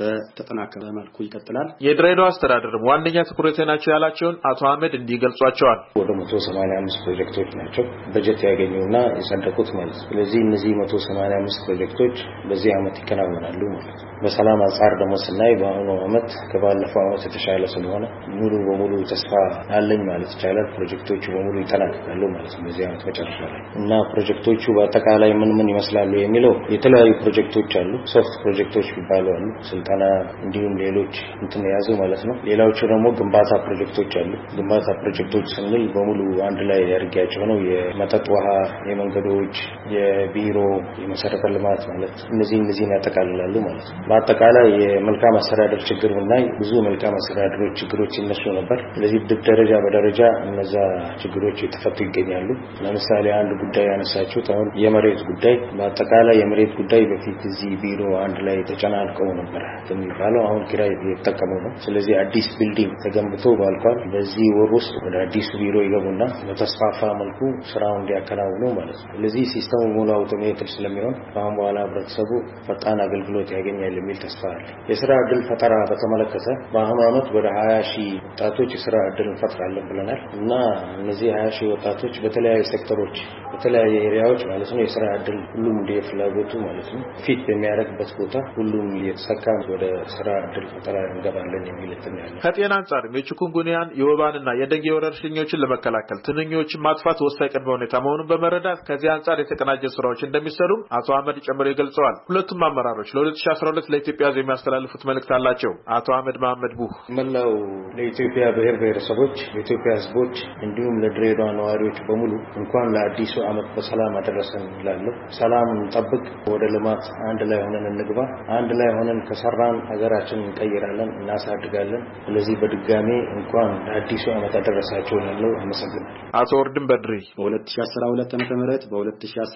በተጠናከረ መልኩ ይቀጥላል። የድሬዳዋ አስተዳደር ዋነኛ ትኩረት ናቸው ያላቸውን አቶ አህመድ እንዲገልጿቸዋል። ወደ 185 ፕሮጀክቶች ናቸው በጀት ያገኙና የጸደቁት ማለት ነው። ስለዚህ እነዚህ 185 ፕሮጀክቶች በዚህ አመት ይከናወናሉ ማለት ነው። በሰላም አንጻር ደግሞ ስናይ በአሁኑ አመት ከባለፈው አመት የተሻለ ስለሆነ ሙሉ በሙሉ ተስፋ አለኝ ማለት ይቻላል። ፕሮጀክቶቹ በሙሉ ይጠናቀቃሉ ማለት ነው በዚህ አመት መጨረሻ ላይ እና ፕሮጀክቶቹ በአጠቃላይ ምን ይመስላሉ የሚለው የተለያዩ ፕሮጀክቶች አሉ። ሶፍት ፕሮጀክቶች ይባላሉ አሉ፣ ስልጠና እንዲሁም ሌሎች የያዙ ማለት ነው። ሌላዎቹ ደግሞ ግንባታ ፕሮጀክቶች አሉ። ግንባታ ፕሮጀክቶች ስንል በሙሉ አንድ ላይ ያርጋቸው ነው። የመጠጥ ውሃ፣ የመንገዶች፣ የቢሮ፣ የመሰረተ ልማት ማለት እነዚህን ያጠቃልላሉ ማለት ነው። በአጠቃላይ የመልካም አስተዳደር ችግር ብናይ ብዙ መልካም አስተዳደር ችግሮች ይነሱ ነበር። ስለዚህ ደረጃ በደረጃ እነዛ ችግሮች የተፈቱ ይገኛሉ። ለምሳሌ አንድ ጉዳይ ያነሳችሁት አሁን የመሬት ጉዳይ፣ በአጠቃላይ የመሬት ጉዳይ በፊት እዚህ ቢሮ አንድ ላይ ተጨናንቀው ነበር የሚባለው አሁን ኪራይ እየተጠቀሙ ነው። ስለዚህ አዲስ ቢልዲንግ ተገንብቶ ባልኳል በዚህ ወር ውስጥ ወደ አዲሱ ቢሮ ይገቡና በተስፋፋ መልኩ ስራውን እንዲያከናውኑ ማለት ነው። ስለዚህ ሲስተሙ ሙሉ አውቶሜትድ ስለሚሆን ከአሁን በኋላ ህብረተሰቡ ፈጣን አገልግሎት ያገኛል የሚል ተስፋ አለ። የስራ ዕድል ፈጠራ በተመለከተ በአሁኑ ዓመት ወደ 20,000 ወጣቶች የስራ ዕድል እንፈጥራለን ብለናል እና እነዚህ 20,000 ወጣቶች በተለያዩ ሴክተሮች በተለያየ ኤሪያዎች ማለት ነው የስራ ዕድል ሁሉም እንደፍላጎቱ ማለት ነው ፊት በሚያደርግበት ቦታ ሁሉም እየተሰካ ወደ ስራ ዕድል ፈጠራ እንገባለን የሚል እንትን ያለ። ከጤና አንጻር የቺኩንጉንያን የወባንና የደንጌ ወረርሽኞችን ለመከላከል ትንኞችን ማጥፋት ወሳኝ ቅድመ ሁኔታ መሆኑን በመረዳት ከዚህ አንጻር የተቀናጀ ስራዎች እንደሚሰሩ አቶ አህመድ ጨምረው ገልጸዋል። ሁለቱም አመራሮች ለ2012 ለኢትዮጵያ ሕዝብ የሚያስተላልፉት መልእክት አላቸው። አቶ አህመድ መሐመድ ቡህ መላው ለኢትዮጵያ ብሔር ብሔረሰቦች፣ ለኢትዮጵያ ሕዝቦች እንዲሁም ለድሬዳዋ ነዋሪዎች በሙሉ እንኳን ለአዲሱ ዓመት በሰላም አደረሰን ይላለሁ። ሰላም እንጠብቅ፣ ወደ ልማት አንድ ላይ ሆነን እንግባ። አንድ ላይ ሆነን ከሰራን ሀገራችንን እንቀይራለን፣ እናሳድጋለን። ስለዚህ በድጋሜ እንኳን ለአዲሱ ዓመት አደረሳችሁ እላለሁ። አመሰግናለሁ። አቶ ወርድን በድሪ በ2012 ዓ.ም በ2011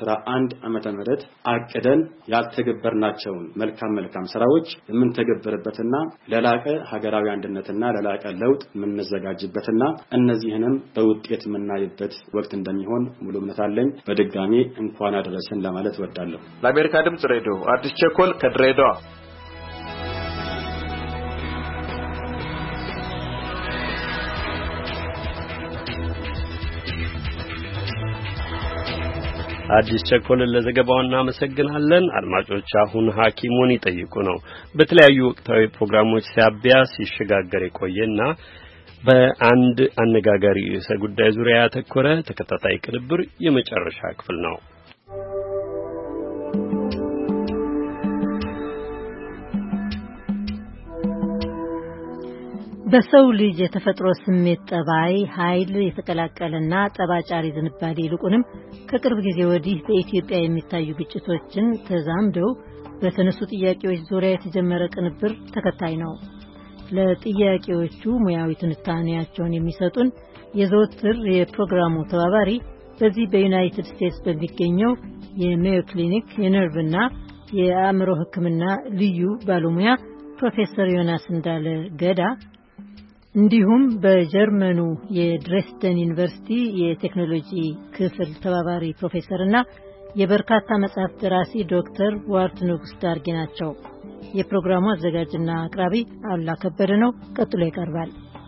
2011 ዓመተ ምህረት አቅደን ያልተገበርናቸውን መልካም ስራዎች የምንተገበርበትና ለላቀ ሀገራዊ አንድነትና ለላቀ ለውጥ የምንዘጋጅበትና እነዚህንም በውጤት የምናይበት ወቅት እንደሚሆን ሙሉ እምነት አለኝ። በድጋሚ እንኳን አደረሰን ለማለት እወዳለሁ። ለአሜሪካ ድምጽ ሬዲዮ አዲስ ቸኮል ከድሬዳዋ። አዲስ ቸኮልን ለዘገባው እናመሰግናለን። አድማጮች አሁን ሐኪሙን ይጠይቁ ነው። በተለያዩ ወቅታዊ ፕሮግራሞች ሲያቢያ ሲሸጋገር የቆየና በአንድ አነጋጋሪ ርዕሰ ጉዳይ ዙሪያ ያተኮረ ተከታታይ ቅንብር የመጨረሻ ክፍል ነው። በሰው ልጅ የተፈጥሮ ስሜት ጠባይ ኃይል የተቀላቀለና ጠባጫሪ ዝንባሌ ይልቁንም ከቅርብ ጊዜ ወዲህ በኢትዮጵያ የሚታዩ ግጭቶችን ተዛምደው በተነሱ ጥያቄዎች ዙሪያ የተጀመረ ቅንብር ተከታይ ነው። ለጥያቄዎቹ ሙያዊ ትንታኔያቸውን የሚሰጡን የዘወትር የፕሮግራሙ ተባባሪ በዚህ በዩናይትድ ስቴትስ በሚገኘው የሜዮ ክሊኒክ የነርቭና የአእምሮ ሕክምና ልዩ ባለሙያ ፕሮፌሰር ዮናስ እንዳለ ገዳ እንዲሁም በጀርመኑ የድሬስደን ዩኒቨርሲቲ የቴክኖሎጂ ክፍል ተባባሪ ፕሮፌሰርና የበርካታ መጽሐፍት ደራሲ ዶክተር ዋርት ንጉስ ዳርጌ ናቸው። የፕሮግራሙ አዘጋጅና አቅራቢ አሉላ ከበደ ነው። ቀጥሎ ይቀርባል።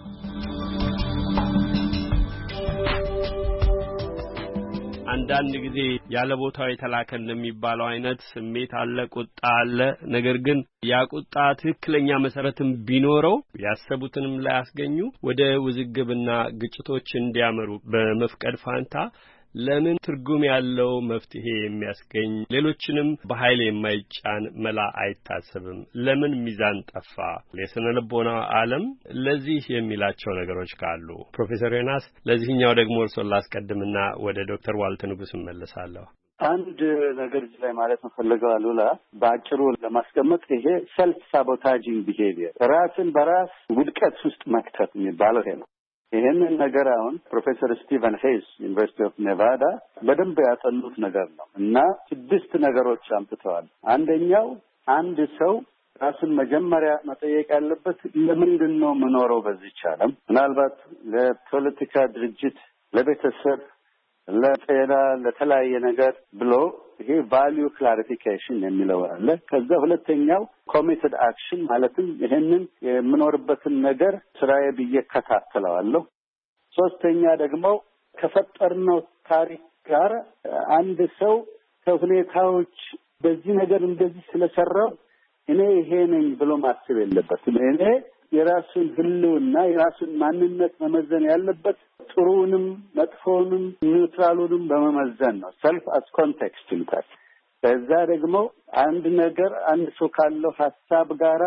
አንዳንድ ጊዜ ያለ ቦታው የተላከ እንደሚባለው አይነት ስሜት አለ፣ ቁጣ አለ። ነገር ግን ያ ቁጣ ትክክለኛ መሰረትም ቢኖረው ያሰቡትንም ላይ ያስገኙ ወደ ውዝግብና ግጭቶች እንዲያመሩ በመፍቀድ ፋንታ ለምን ትርጉም ያለው መፍትሄ የሚያስገኝ ሌሎችንም በኃይል የማይጫን መላ አይታሰብም? ለምን ሚዛን ጠፋ? የስነ ልቦና ዓለም ለዚህ የሚላቸው ነገሮች ካሉ ፕሮፌሰር ዮናስ ለዚህኛው ደግሞ እርሶን ላስቀድምና ወደ ዶክተር ዋልተ ንጉስ እመለሳለሁ። አንድ ነገር እዚህ ላይ ማለት መፈለገው አሉላ በአጭሩ ለማስቀመጥ ይሄ ሰልፍ ሳቦታጂንግ ቢሄቪየር ራስን በራስ ውድቀት ውስጥ መክተት የሚባለው ይሄ ነው። ይሄንን ነገር አሁን ፕሮፌሰር ስቲቨን ሄይስ ዩኒቨርሲቲ ኦፍ ኔቫዳ በደንብ ያጠኑት ነገር ነው እና 6 ነገሮች አምጥተዋል። አንደኛው አንድ ሰው ራሱን መጀመሪያ መጠየቅ ያለበት ለምንድን ነው የምኖረው በዚህ ዓለም? ምናልባት ለፖለቲካ ድርጅት፣ ለቤተሰብ፣ ለጤና፣ ለተለያየ ነገር ብሎ ይሄ ቫልዩ ክላሪፊኬሽን የሚለው አለ። ከዛ ሁለተኛው ኮሚትድ አክሽን ማለትም ይሄንን የምኖርበትን ነገር ስራዬ ብዬ እከታተለዋለሁ። ሶስተኛ ደግሞ ከፈጠርነው ታሪክ ጋር አንድ ሰው ከሁኔታዎች በዚህ ነገር እንደዚህ ስለሰራው እኔ ይሄ ነኝ ብሎ ማሰብ የለበትም። እኔ የራሱን ህልውና የራሱን ማንነት መመዘን ያለበት ጥሩንም መጥፎንም ኒውትራሉንም በመመዘን ነው። ሰልፍ አስ ኮንቴክስት ይሉታል። ከዛ ደግሞ አንድ ነገር አንድ ሰው ካለው ሀሳብ ጋራ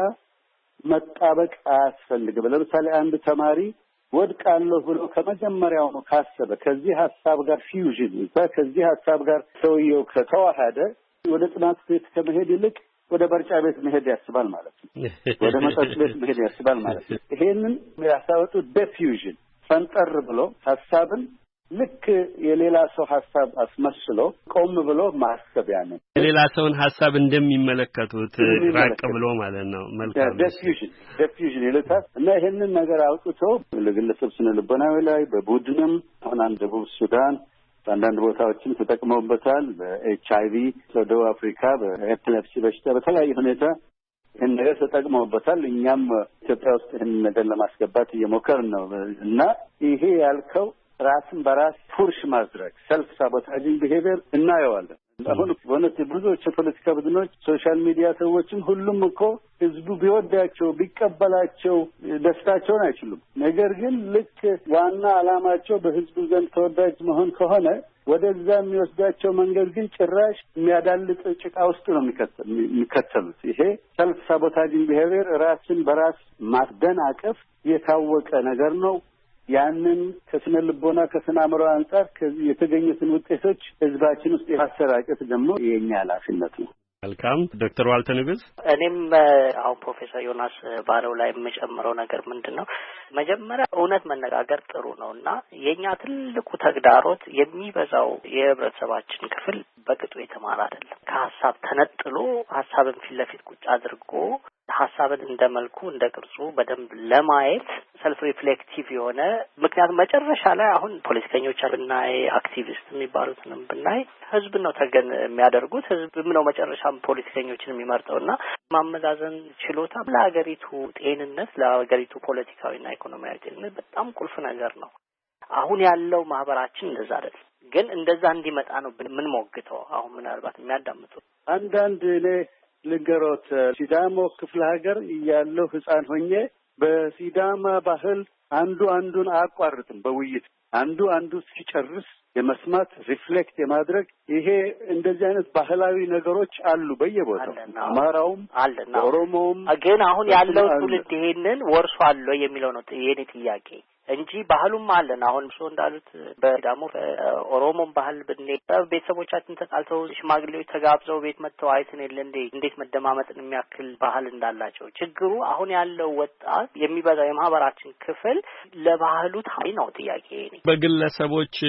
መጣበቅ አያስፈልግም። ለምሳሌ አንድ ተማሪ ወድቃለሁ ብሎ ከመጀመሪያው ነው ካሰበ ከዚህ ሀሳብ ጋር ፊውዥን ከዚህ ሀሳብ ጋር ሰውየው ከተዋሃደ ወደ ጥናት ቤት ከመሄድ ይልቅ ወደ በርጫ ቤት መሄድ ያስባል ማለት ነው። ወደ መጠጥ ቤት መሄድ ያስባል ማለት ነው። ይሄንን ያሳወጡት ዲፊውዥን ፈንጠር ብሎ ሀሳብን ልክ የሌላ ሰው ሀሳብ አስመስሎ ቆም ብሎ ማሰብ ያንን የሌላ ሰውን ሀሳብ እንደሚመለከቱት ራቅ ብሎ ማለት ነው። መልካም ዲፊውዥን ይሉታል እና ይሄንን ነገር አውጥቶ ለግለሰብ ስነ ልቦናዊ ላይ በቡድንም አሁን አንድ ደቡብ ሱዳን አንዳንድ ቦታዎችን ተጠቅመውበታል። በኤችአይቪ በደቡብ አፍሪካ በኤፒሌፕሲ በሽታ በተለያየ ሁኔታ ይህን ነገር ተጠቅመውበታል። እኛም ኢትዮጵያ ውስጥ ይህን ነገር ለማስገባት እየሞከርን ነው እና ይሄ ያልከው ራስን በራስ ፑሽ ማድረግ ሰልፍ ሳቦታጂንግ ቢሄቪየር እናየዋለን። አሁን በእውነት ብዙዎች የፖለቲካ ቡድኖች ሶሻል ሚዲያ ሰዎችን ሁሉም እኮ ህዝቡ ቢወዳቸው ቢቀበላቸው ደስታቸውን አይችሉም። ነገር ግን ልክ ዋና ዓላማቸው በህዝቡ ዘንድ ተወዳጅ መሆን ከሆነ ወደዛ የሚወስዳቸው መንገድ ግን ጭራሽ የሚያዳልጥ ጭቃ ውስጥ ነው የሚከተሉት። ይሄ ሰልፍ ሳቦታጂንግ ቢሄቪየር ራስን በራስ ማደናቀፍ የታወቀ ነገር ነው። ያንን ከስነ ልቦና ከስነ አእምሮ አንጻር ከዚህ የተገኙትን ውጤቶች ህዝባችን ውስጥ የማሰራጨት ደግሞ የኛ ኃላፊነት ነው። መልካም ዶክተር ዋልተ ንጉስ። እኔም አሁን ፕሮፌሰር ዮናስ ባለው ላይ የምጨምረው ነገር ምንድነው መጀመሪያ እውነት መነጋገር ጥሩ ነውና የኛ ትልቁ ተግዳሮት የሚበዛው የህብረተሰባችን ክፍል በቅጡ የተማረ አይደለም። ከሀሳብ ተነጥሎ ሀሳብን ፊት ለፊት ቁጭ አድርጎ ሀሳብን እንደመልኩ እንደ ቅርጹ በደንብ ለማየት ሰልፍ ሪፍሌክቲቭ የሆነ ምክንያቱም መጨረሻ ላይ አሁን ፖለቲከኞች ብናይ አክቲቪስት የሚባሉትንም ብናይ ህዝብ ነው ተገን የሚያደርጉት ህዝብም ነው መጨረሻም ፖለቲከኞችን የሚመርጠውና ማመዛዘን ችሎታ ለሀገሪቱ ጤንነት ለሀገሪቱ ፖለቲካዊና ኢኮኖሚያዊ ጤንነት በጣም ቁልፍ ነገር ነው። አሁን ያለው ማህበራችን እንደዛ አይደል። ግን እንደዛ እንዲመጣ ነው ምን ሞግተው አሁን ምናልባት የሚያዳምጡ አንዳንድ እኔ ልንገሮት ሲዳሞ ክፍለ ሀገር ያለው ህፃን ሆኜ በሲዳማ ባህል አንዱ አንዱን አያቋርጥም በውይይት አንዱ ሲጨርስ የመስማት ሪፍሌክት የማድረግ ይሄ እንደዚህ አይነት ባህላዊ ነገሮች አሉ በየቦታው አማራውም አለና ኦሮሞውም ግን አሁን ያለው ትውልድ ይሄንን ወርሷል የሚለው ነው የኔ ጥያቄ እንጂ ባህሉም አለን። አሁን እሱ እንዳሉት በሲዳሞ ኦሮሞም ባህል ቤተሰቦቻችን ተጣልተው ሽማግሌዎች ተጋብዘው ቤት መጥተው አይተን የለ እንዴት መደማመጥን የሚያክል ባህል እንዳላቸው። ችግሩ አሁን ያለው ወጣት የሚበዛው የማህበራችን ክፍል ለባህሉ ታይ ነው ጥያቄ እኔ በግለሰቦች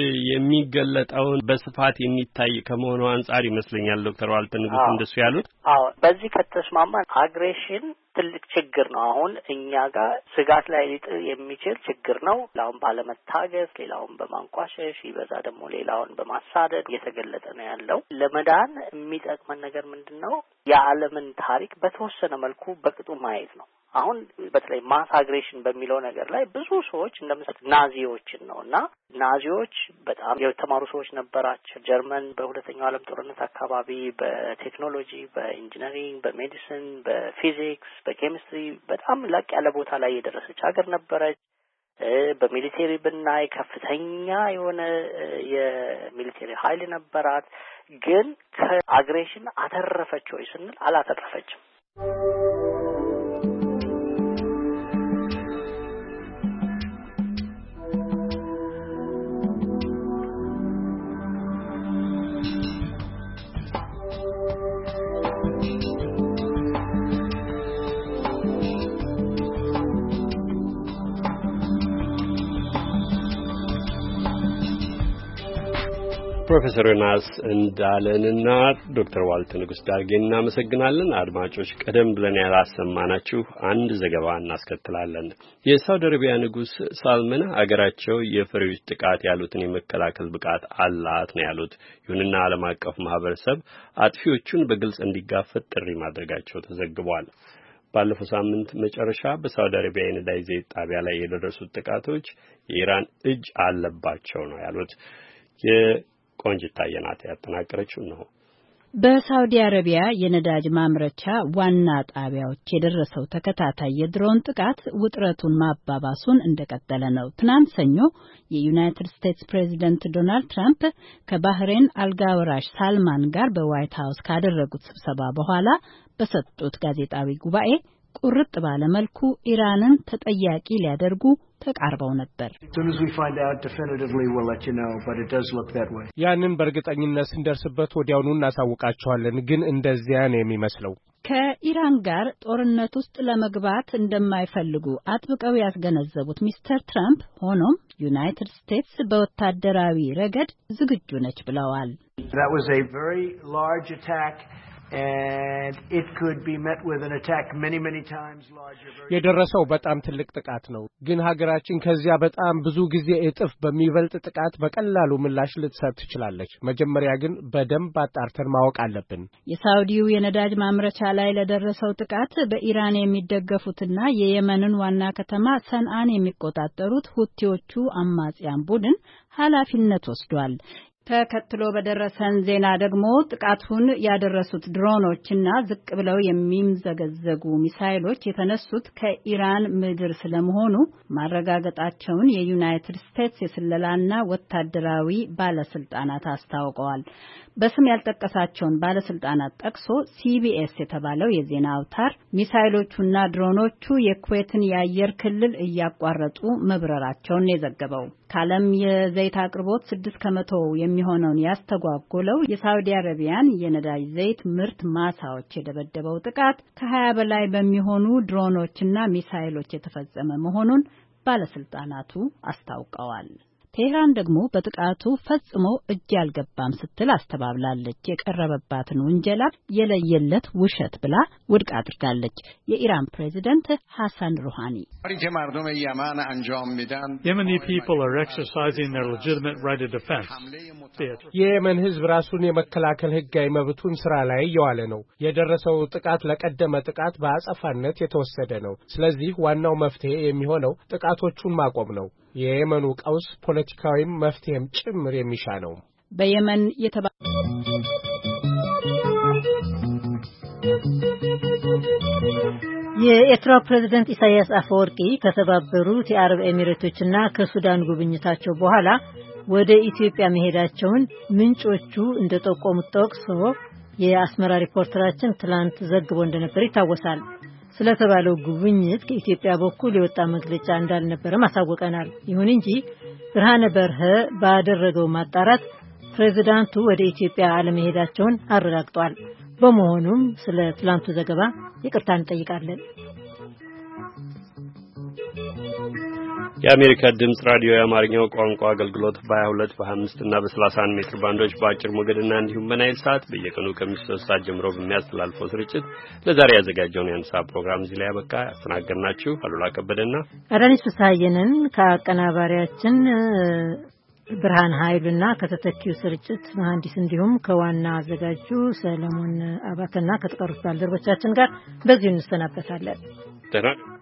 የሚገለጠውን በስፋት የሚታይ ከመሆኑ አንጻር ይመስለኛል ዶክተር ዋልተ ንጉስ እንደሱ ያሉት። አዎ በዚህ ከተስማማን አግሬሽን ትልቅ ችግር ነው። አሁን እኛ ጋር ስጋት ላይ ሊጥል የሚችል ችግር ነው። ሌላውን ባለመታገስ፣ ሌላውን በማንቋሸሽ፣ ይበዛ ደግሞ ሌላውን በማሳደድ እየተገለጠ ነው ያለው። ለመዳን የሚጠቅመን ነገር ምንድነው? የዓለምን ታሪክ በተወሰነ መልኩ በቅጡ ማየት ነው። አሁን በተለይ ማስ አግሬሽን በሚለው ነገር ላይ ብዙ ሰዎች እንደምሳሌ ናዚዎችን ነውና ናዚዎች በጣም የተማሩ ሰዎች ነበራቸው። ጀርመን በሁለተኛው ዓለም ጦርነት አካባቢ በቴክኖሎጂ፣ በኢንጂነሪንግ፣ በሜዲሲን፣ በፊዚክስ፣ በኬሚስትሪ በጣም ላቅ ያለ ቦታ ላይ የደረሰች ሀገር ነበረች። በሚሊቴሪ ብናይ ከፍተኛ የሆነ የሚሊቴሪ ኃይል ነበራት። ግን ከአግሬሽን አተረፈች ወይ ስንል አላተረፈችም። ፕሮፌሰር ዮናስ እንዳለንና ዶክተር ዋልተ ንጉስ ዳርጌን እናመሰግናለን። አድማጮች ቀደም ብለን ያላሰማናችሁ አንድ ዘገባ እናስከትላለን። የሳውዲ አረቢያ ንጉስ ሳልመን አገራቸው የፈሪዎች ጥቃት ያሉትን የመከላከል ብቃት አላት ነው ያሉት። ይሁንና ዓለም አቀፍ ማህበረሰብ አጥፊዎቹን በግልጽ እንዲጋፈጥ ጥሪ ማድረጋቸው ተዘግቧል። ባለፈው ሳምንት መጨረሻ በሳውዲ አረቢያ የነዳጅ ዘይት ጣቢያ ላይ የደረሱት ጥቃቶች የኢራን እጅ አለባቸው ነው ያሉት። ቆንጅት ታየናት ያጠናቀረችው ነው። በሳውዲ አረቢያ የነዳጅ ማምረቻ ዋና ጣቢያዎች የደረሰው ተከታታይ የድሮን ጥቃት ውጥረቱን ማባባሱን እንደቀጠለ ነው። ትናንት ሰኞ የዩናይትድ ስቴትስ ፕሬዚደንት ዶናልድ ትራምፕ ከባህሬን አልጋወራሽ ሳልማን ጋር በዋይት ሃውስ ካደረጉት ስብሰባ በኋላ በሰጡት ጋዜጣዊ ጉባኤ ቁርጥ ባለ መልኩ ኢራንን ተጠያቂ ሊያደርጉ ተቃርበው ነበር። ያንን በእርግጠኝነት ስንደርስበት ወዲያውኑ እናሳውቃቸዋለን። ግን እንደዚያ ነው የሚመስለው። ከኢራን ጋር ጦርነት ውስጥ ለመግባት እንደማይፈልጉ አጥብቀው ያስገነዘቡት ሚስተር ትራምፕ ሆኖም ዩናይትድ ስቴትስ በወታደራዊ ረገድ ዝግጁ ነች ብለዋል። የደረሰው በጣም ትልቅ ጥቃት ነው። ግን ሀገራችን ከዚያ በጣም ብዙ ጊዜ እጥፍ በሚበልጥ ጥቃት በቀላሉ ምላሽ ልትሰጥ ትችላለች። መጀመሪያ ግን በደንብ አጣርተን ማወቅ አለብን። የሳውዲው የነዳጅ ማምረቻ ላይ ለደረሰው ጥቃት በኢራን የሚደገፉትና የየመንን ዋና ከተማ ሰንዓን የሚቆጣጠሩት ሁቲዎቹ አማጽያን ቡድን ኃላፊነት ወስዷል። ተከትሎ በደረሰን ዜና ደግሞ ጥቃቱን ያደረሱት ድሮኖችና ዝቅ ብለው የሚምዘገዘጉ ሚሳይሎች የተነሱት ከኢራን ምድር ስለመሆኑ ማረጋገጣቸውን የዩናይትድ ስቴትስ የስለላና ወታደራዊ ባለስልጣናት አስታውቀዋል። በስም ያልጠቀሳቸውን ባለስልጣናት ጠቅሶ ሲቢኤስ የተባለው የዜና አውታር ሚሳይሎቹና ድሮኖቹ የኩዌትን የአየር ክልል እያቋረጡ መብረራቸውን የዘገበው ከዓለም የዘይት አቅርቦት 6% የሚሆነውን ያስተጓጎለው የሳውዲ አረቢያን የነዳጅ ዘይት ምርት ማሳዎች የደበደበው ጥቃት ከ20 በላይ በሚሆኑ ድሮኖችና ሚሳይሎች የተፈጸመ መሆኑን ባለስልጣናቱ አስታውቀዋል። ቴህራን ደግሞ በጥቃቱ ፈጽሞ እጅ ያልገባም ስትል አስተባብላለች። የቀረበባትን ውንጀላ የለየለት ውሸት ብላ ውድቅ አድርጋለች። የኢራን ፕሬዝዳንት ሐሰን ሩሃኒ Yemeni people are exercising their legitimate right of defense. የየመን ህዝብ ራሱን የመከላከል ህጋዊ መብቱን ስራ ላይ እየዋለ ነው። የደረሰው ጥቃት ለቀደመ ጥቃት በአጸፋነት የተወሰደ ነው። ስለዚህ ዋናው መፍትሄ የሚሆነው ጥቃቶቹን ማቆም ነው። የየመኑ ቀውስ ፖለቲካዊም መፍትሄም ጭምር የሚሻ ነው። በየመን የኤርትራ ፕሬዝዳንት ኢሳያስ አፈወርቂ ከተባበሩት የአረብ ኤሚሬቶችና ከሱዳን ጉብኝታቸው በኋላ ወደ ኢትዮጵያ መሄዳቸውን ምንጮቹ እንደጠቆሙት ጠቅሶ የአስመራ ሪፖርተራችን ትላንት ዘግቦ እንደነበር ይታወሳል። ስለተባለው ጉብኝት ከኢትዮጵያ በኩል የወጣ መግለጫ እንዳልነበረ ማሳወቀናል። ይሁን እንጂ ብርሃነ በርሀ ባደረገው ማጣራት ፕሬዝዳንቱ ወደ ኢትዮጵያ አለመሄዳቸውን አረጋግጧል። በመሆኑም ስለ ትላንቱ ዘገባ ይቅርታ እንጠይቃለን። የአሜሪካ ድምጽ ራዲዮ የአማርኛው ቋንቋ አገልግሎት በ22 በ25 እና በ31 ሜትር ባንዶች በአጭር ሞገድና እንዲሁም በናይል ሰዓት በየቀኑ ከምሽቱ 3 ሰዓት ጀምሮ በሚያስተላልፈው ስርጭት ለዛሬ ያዘጋጀውን የአንድ ሰዓት ፕሮግራም እዚህ ላይ ያበቃ። ያስተናገድናችሁ አሉላ ከበደና አዳነች ፍስሐየንን ከአቀናባሪያችን ብርሃን ኃይሉና ከተተኪው ስርጭት መሐንዲስ እንዲሁም ከዋና አዘጋጁ ሰለሞን አባተና ከተቀሩት ባልደረቦቻችን ጋር በዚሁ እንሰናበታለን።